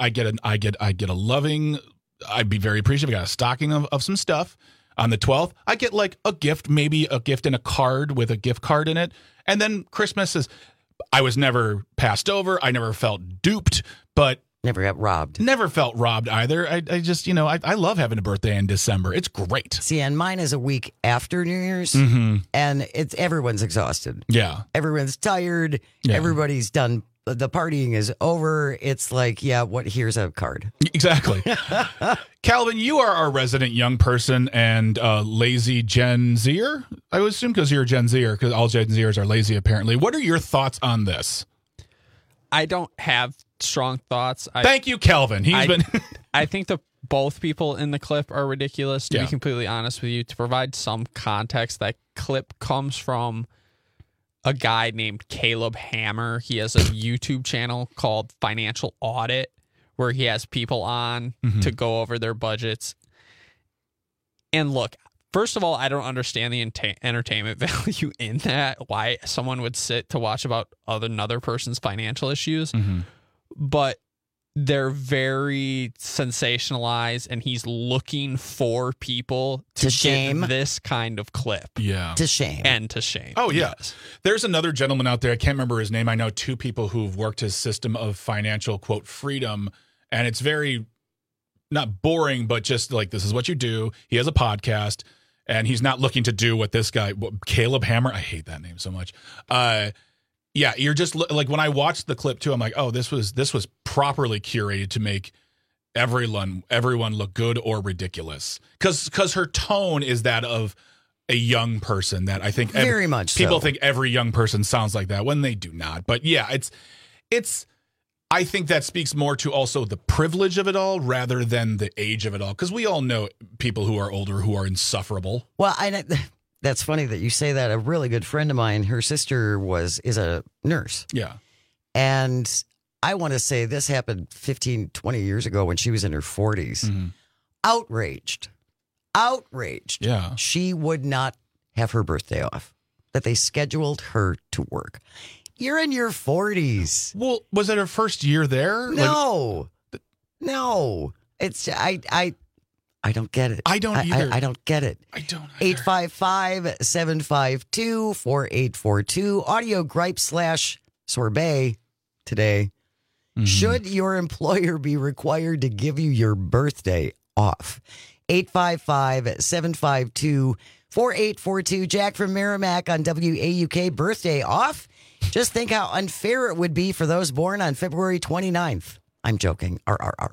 a loving... I'd be very appreciative. I got a stocking of some stuff. On the 12th, I get like a gift, maybe a gift and a card with a gift card in it. And then Christmas is... I was never passed over. I never felt duped. But Never got robbed. Never felt robbed either. I just, I love having a birthday in December. It's great. See, and mine is a week after New Year's, and everyone's exhausted. Yeah. Everyone's tired. Yeah. Everybody's done. The partying is over. It's like, here's a card. Exactly. Calvin, you are our resident young person and lazy Gen Zer, I would assume, because you're a Gen Zer, because all Gen Zers are lazy, apparently. What are your thoughts on this? I don't have strong thoughts. Thank you, Calvin. I think both people in the clip are ridiculous, to be completely honest with you. To provide some context, that clip comes from a guy named Caleb Hammer. He has a YouTube channel called Financial Audit, where he has people on to go over their budgets. And look, first of all, I don't understand the entertainment value in that, why someone would sit to watch about another person's financial issues. But they're very sensationalized, and he's looking for people to shame this kind of clip. Yeah. To shame. And to shame. Oh, yeah. Yes. There's another gentleman out there. I can't remember his name. I know two people who've worked his system of financial, quote, freedom. And it's very, not boring, but just like, this is what you do. He has a podcast, and he's not looking to do what this guy, Caleb Hammer. I hate that name so much. Yeah, you're just like, when I watched the clip too, I'm like, oh, this was properly curated to make everyone look good or ridiculous. Because her tone is that of a young person that I think very much people so. think every young person sounds like that when they do not. But yeah, it's I think that speaks more to also the privilege of it all rather than the age of it all. Because we all know people who are older who are insufferable. Well, that's funny that you say that. A really good friend of mine, her sister is a nurse. Yeah. And I want to say this happened 15, 20 years ago when she was in her 40s. Outraged. Yeah. She would not have her birthday off, that they scheduled her to work. You're in your 40s. Well, was it her first year there? No. No. It's I don't get it. I don't either. I don't get it. I don't either. 855-752-4842. Audio gripe / sorbet today. Should your employer be required to give you your birthday off? 855-752-4842. Jack from Merrimack on WAUK. Birthday off? Just think how unfair it would be for those born on February 29th. I'm joking. RRR.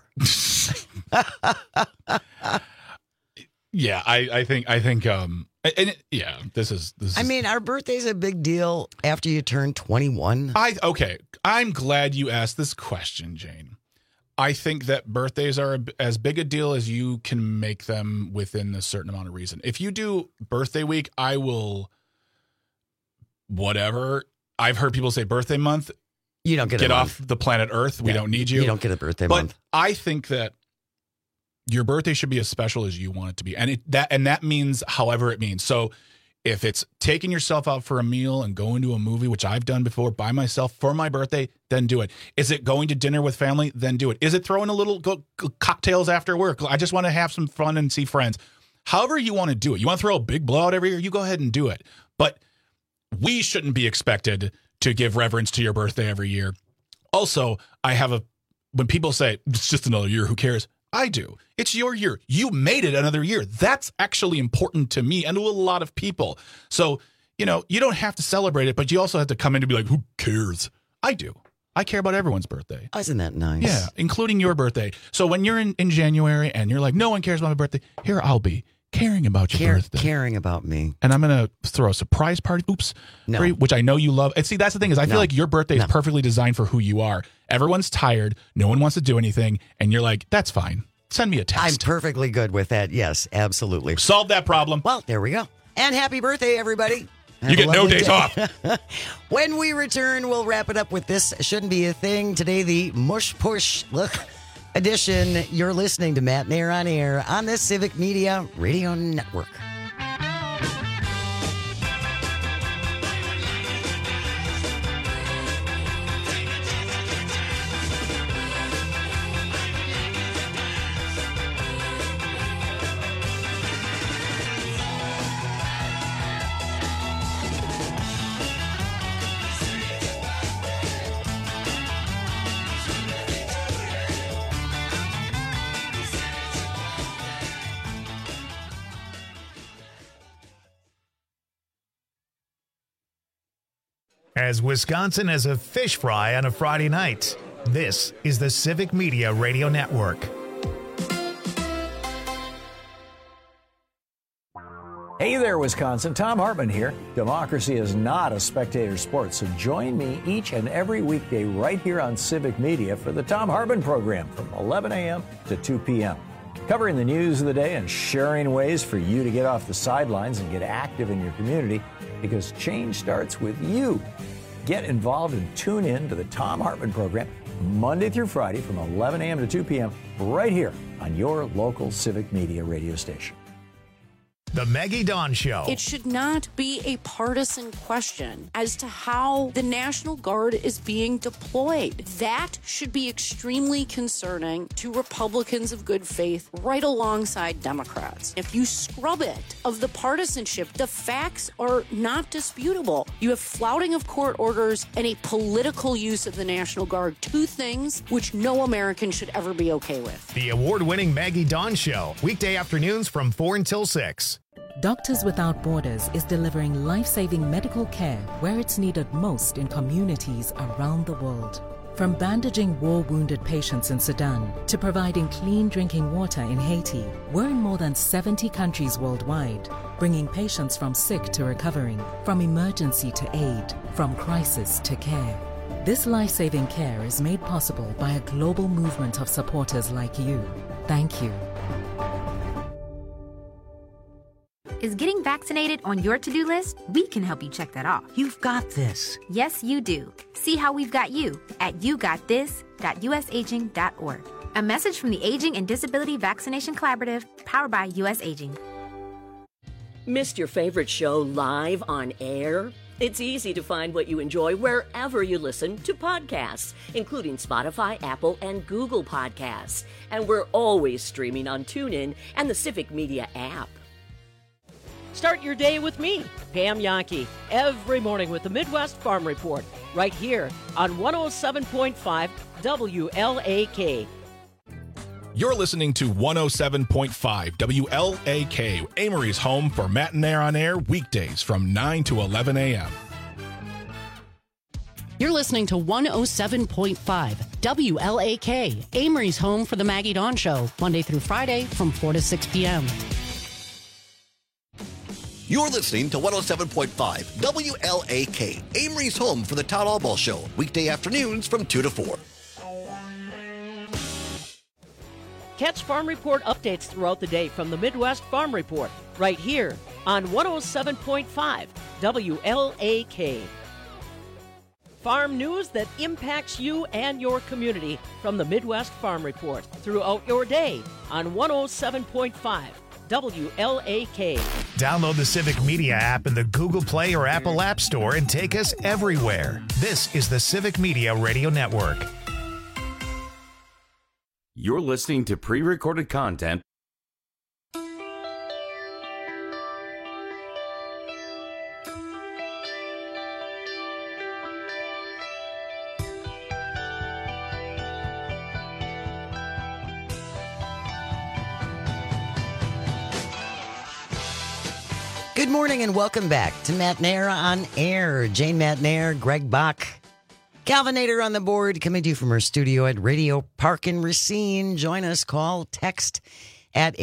Yeah, I think this is. I mean, our birthday's a big deal after you turn 21. I'm glad you asked this question, Jane. I think that birthdays are as big a deal as you can make them within a certain amount of reason. If you do birthday week, I will. Whatever. I've heard people say birthday month. You don't get off the planet Earth. We don't need you. You don't get a birthday month. But I think that your birthday should be as special as you want it to be. And that means however it means. So if it's taking yourself out for a meal and going to a movie, which I've done before by myself for my birthday, then do it. Is it going to dinner with family? Then do it. Is it throwing a little cocktails after work? I just want to have some fun and see friends. However you want to do it. You want to throw a big blowout every year? You go ahead and do it. But we shouldn't be expected to give reverence to your birthday every year. Also, when people say, it's just another year, who cares? I do. It's your year. You made it another year. That's actually important to me and to a lot of people. So, you don't have to celebrate it, but you also have to come in and be like, who cares? I do. I care about everyone's birthday. Isn't that nice? Yeah, including your birthday. So when you're in January and you're like, no one cares about my birthday, here I'll be caring about your birthday. Caring about me. And I'm going to throw a surprise party, No. for you, which I know you love. And see, that's the thing is I feel like your birthday is perfectly designed for who you are. Everyone's tired. No one wants to do anything. And you're like, that's fine. Send me a text. I'm perfectly good with that. Yes, absolutely. Solve that problem. Well, there we go. And happy birthday, everybody. You get no days off. When we return, we'll wrap it up with This Shouldn't Be a Thing. Today, the Mush Push edition. You're listening to Matt Nair on Air on the Civic Media Radio Network. As Wisconsin has a fish fry on a Friday night. This is the Civic Media Radio Network. Hey there, Wisconsin. Tom Hartman here. Democracy is not a spectator sport, so join me each and every weekday right here on Civic Media for the Tom Hartman program from 11 a.m. to 2 p.m. Covering the news of the day and sharing ways for you to get off the sidelines and get active in your community, because change starts with you. Get involved and tune in to the Tom Hartman program Monday through Friday from 11 a.m. to 2 p.m. right here on your local Civic Media radio station. The Maggie Dawn Show. It should not be a partisan question as to how the National Guard is being deployed. That should be extremely concerning to Republicans of good faith right alongside Democrats. If you scrub it of the partisanship, the facts are not disputable. You have flouting of court orders and a political use of the National Guard, two things which no American should ever be okay with. The award-winning Maggie Dawn Show, weekday afternoons from 4 until 6. Doctors Without Borders is delivering life-saving medical care where it's needed most in communities around the world. From bandaging war-wounded patients in Sudan to providing clean drinking water in Haiti, we're in more than 70 countries worldwide, bringing patients from sick to recovering, from emergency to aid, from crisis to care. This life-saving care is made possible by a global movement of supporters like you. Thank you. Is getting vaccinated on your to-do list? We can help you check that off. You've got this. Yes, you do. See how we've got you at yougotthis.usaging.org. A message from the Aging and Disability Vaccination Collaborative, powered by US Aging. Missed your favorite show live on air? It's easy to find what you enjoy wherever you listen to podcasts, including Spotify, Apple, and Google Podcasts. And we're always streaming on TuneIn and the Civic Media app. Start your day with me, Pam Yankee, every morning with the Midwest Farm Report, right here on 107.5 WLAK. You're listening to 107.5 WLAK, Amory's home for Matinee on Air, weekdays from 9 to 11 a.m. You're listening to 107.5 WLAK, Amory's home for the Maggie Dawn Show, Monday through Friday from 4 to 6 p.m. You're listening to 107.5 WLAK, Amory's home for the Todd Allball Show, weekday afternoons from 2 to 4. Catch Farm Report updates throughout the day from the Midwest Farm Report, right here on 107.5 WLAK. Farm news that impacts you and your community from the Midwest Farm Report throughout your day on 107.5 WLAK. Download the Civic Media app in the Google Play or Apple App Store and take us everywhere. This is the Civic Media Radio Network. You're listening to pre-recorded content. Good morning and welcome back to Matinee on Air. Jane Matinee, Greg Bach, Calvinator on the board, coming to you from our studio at Radio Park in Racine. Join us, call, text at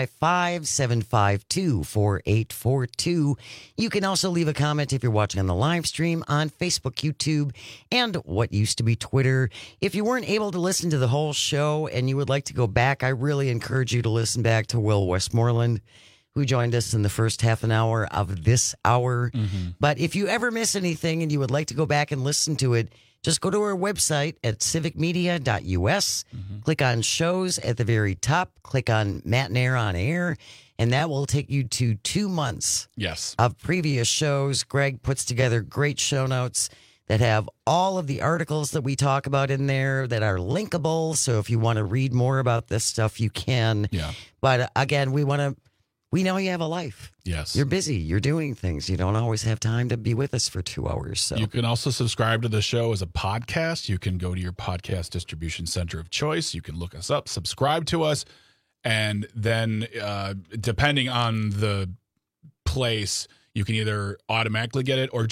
855-752-4842. You can also leave a comment if you're watching on the live stream on Facebook, YouTube, and what used to be Twitter. If you weren't able to listen to the whole show and you would like to go back, I really encourage you to listen back to Will Westmoreland, who joined us in the first half an hour of this hour. But if you ever miss anything and you would like to go back and listen to it, just go to our website at civicmedia.us, click on shows at the very top, click on Matinee on Air, and that will take you to 2 months of previous shows. Greg puts together great show notes that have all of the articles that we talk about in there that are linkable. So if you want to read more about this stuff, you can. But again, we know you have a life. Yes. You're busy. You're doing things. You don't always have time to be with us for 2 hours. So you can also subscribe to the show as a podcast. You can go to your podcast distribution center of choice. You can look us up, subscribe to us, and then depending on the place, you can either automatically get it or just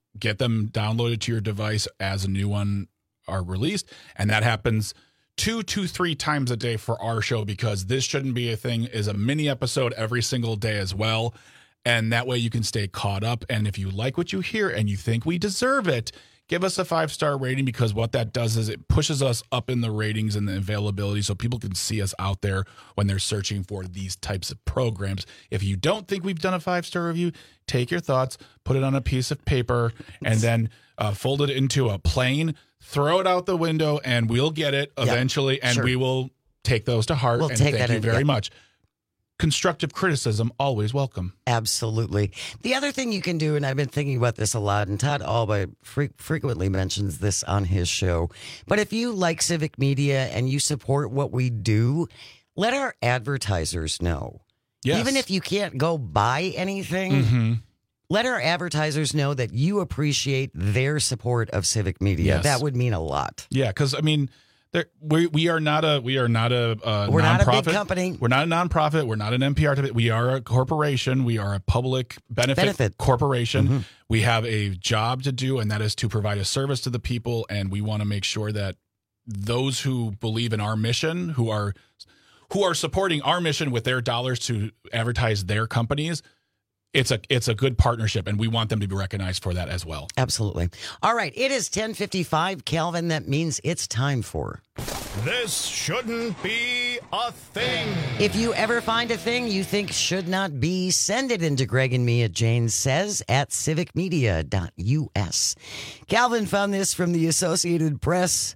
get them downloaded to your device as a new one are released. And that happens 2 to 3 times a day for our show, because This Shouldn't Be a Thing is a mini episode every single day as well. And that way you can stay caught up. And if you like what you hear and you think we deserve it, give us a 5-star rating, because what that does is it pushes us up in the ratings and the availability so people can see us out there when they're searching for these types of programs. If you don't think we've done a 5-star review, take your thoughts, put it on a piece of paper, and then fold it into a plane, throw it out the window, and we'll get it eventually, and we will take those to heart. And thank you very much. Constructive criticism, always welcome. Absolutely. The other thing you can do, and I've been thinking about this a lot, and Todd Alba frequently mentions this on his show, but if you like Civic Media and you support what we do, let our advertisers know. Yes. Even if you can't go buy anything, let our advertisers know that you appreciate their support of Civic Media. Yes. That would mean a lot. Yeah, because I mean, we are not a we're nonprofit. not a big company. We're not a nonprofit. We're not an NPR. We are a corporation. We are a public benefit corporation. We have a job to do, and that is to provide a service to the people. And we want to make sure that those who believe in our mission, who are supporting our mission with their dollars to advertise their companies, it's a good partnership, and we want them to be recognized for that as well. Absolutely. All right, it is 10:55, Calvin. That means it's time for This Shouldn't Be a Thing. If you ever find a thing you think should not be, send it into Greg and me at Jane Says at civicmedia.us. Calvin found this from the Associated Press.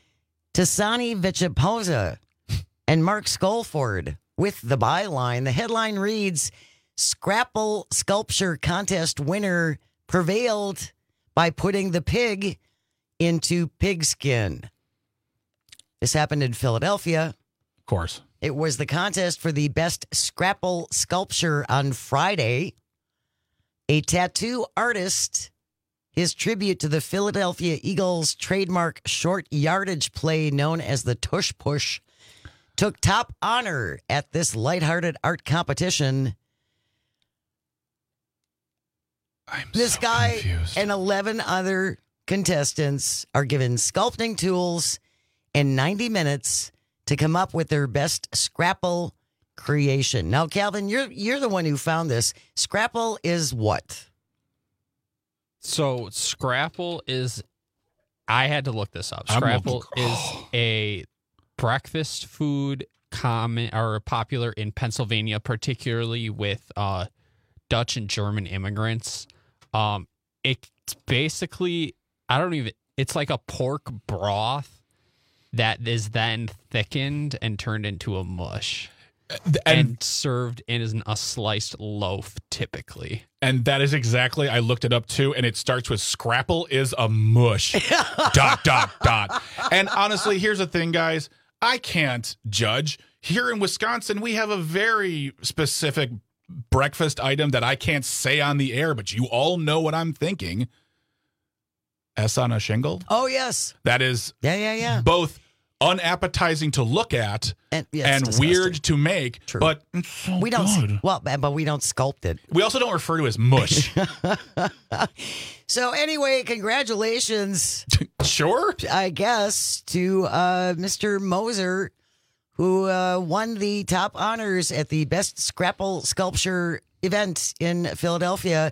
Tasani Vichaposa and Mark Skolford with the byline. The headline reads, Scrapple Sculpture Contest winner prevailed by putting the pig into pigskin. This happened in Philadelphia. Of course. It was the contest for the best scrapple sculpture on Friday. A tattoo artist, his tribute to the Philadelphia Eagles' trademark short yardage play known as the Tush Push, took top honor at this lighthearted art competition. This guy confused. And 11 other contestants are given sculpting tools and 90 minutes to come up with their best scrapple creation. Now, Calvin, you're the one who found this. Scrapple is what? So Scrapple is, I had to look this up. Scrapple is a breakfast food popular in Pennsylvania, particularly with Dutch and German immigrants. It's basically, it's like a pork broth that is then thickened and turned into a mush and served in a sliced loaf typically. And that is exactly, I looked it up too, and it starts with Scrapple is a mush. ... And honestly, here's the thing, guys. I can't judge. Here in Wisconsin, we have a very specific breakfast item that I can't say on the air, but you all know what I'm thinking. S on a shingle? Oh, yes. That is both unappetizing to look at and weird to make. True. But it's so we don't good. But we don't sculpt it. We also don't refer to it as mush. So anyway, congratulations. Sure. I guess to Mr. Moser, who won the top honors at the Best Scrapple Sculpture event in Philadelphia.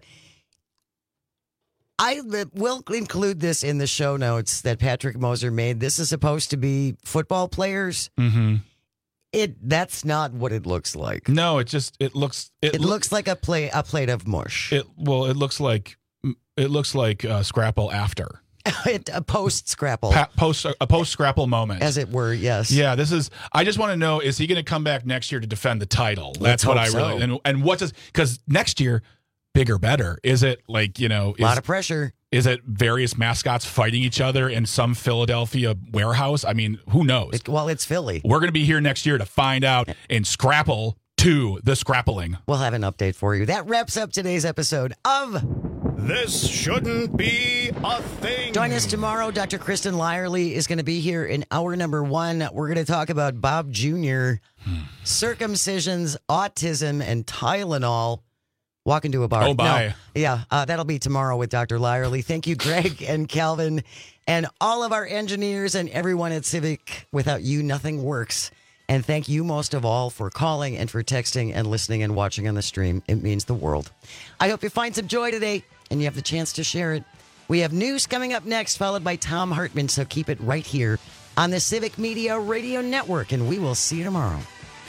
I will include this in the show notes that Patrick Moser made. This is supposed to be football players. Mm-hmm. That's not what it looks like. No, it looks like a plate of mush. It looks like Scrapple after. A post Scrapple. A post Scrapple moment, as it were. Yes. Yeah. I just want to know: is he going to come back next year to defend the title? That's what I really. And what does, because next year, bigger, better. Is it like, a lot of pressure? Is it various mascots fighting each other in some Philadelphia warehouse? I mean, who knows? It's Philly. We're going to be here next year to find out in Scrapple 2, the Scrappling. We'll have an update for you. That wraps up today's episode of This Shouldn't Be a Thing. Join us tomorrow. Dr. Kristen Lyerly is going to be here in hour number 1. We're going to talk about Bob Jr., circumcisions, autism, and Tylenol. walk into a bar. Oh, bye. No, yeah, that'll be tomorrow with Dr. Lyerly. Thank you, Greg and Calvin, and all of our engineers and everyone at Civic. Without you, nothing works. And thank you most of all for calling and for texting and listening and watching on the stream. It means the world. I hope you find some joy today and you have the chance to share it. We have news coming up next, followed by Thom Hartmann, so keep it right here on the Civic Media Radio Network, and we will see you tomorrow.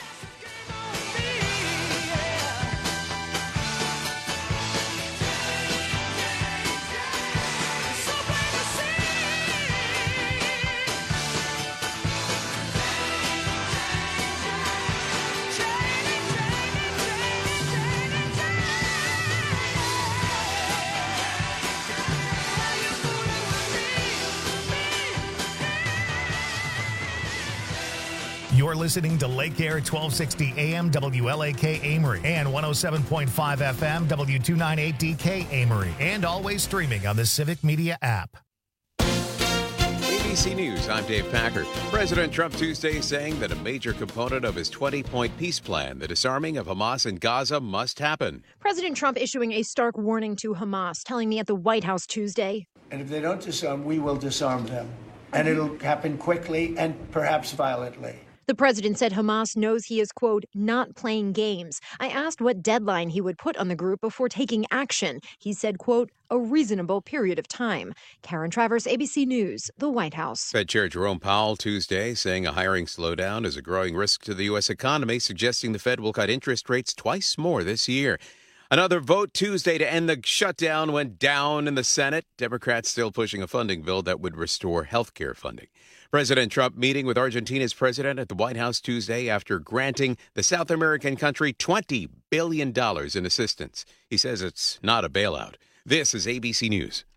You're listening to Lake Air 1260 AM WLAK Amory and 107.5 FM W298DK Amory, and always streaming on the Civic Media app. ABC News, I'm Dave Packer. President Trump Tuesday saying that a major component of his 20-point peace plan, the disarming of Hamas in Gaza, must happen. President Trump issuing a stark warning to Hamas, telling me at the White House Tuesday. And if they don't disarm, we will disarm them. And it'll happen quickly and perhaps violently. The president said Hamas knows he is, quote, not playing games. I asked what deadline he would put on the group before taking action. He said, quote, a reasonable period of time. Karen Travers, ABC News, the White House. Fed Chair Jerome Powell Tuesday saying a hiring slowdown is a growing risk to the U.S. economy, suggesting the Fed will cut interest rates twice more this year. Another vote Tuesday to end the shutdown went down in the Senate. Democrats still pushing a funding bill that would restore health care funding. President Trump meeting with Argentina's president at the White House Tuesday after granting the South American country $20 billion in assistance. He says it's not a bailout. This is ABC News.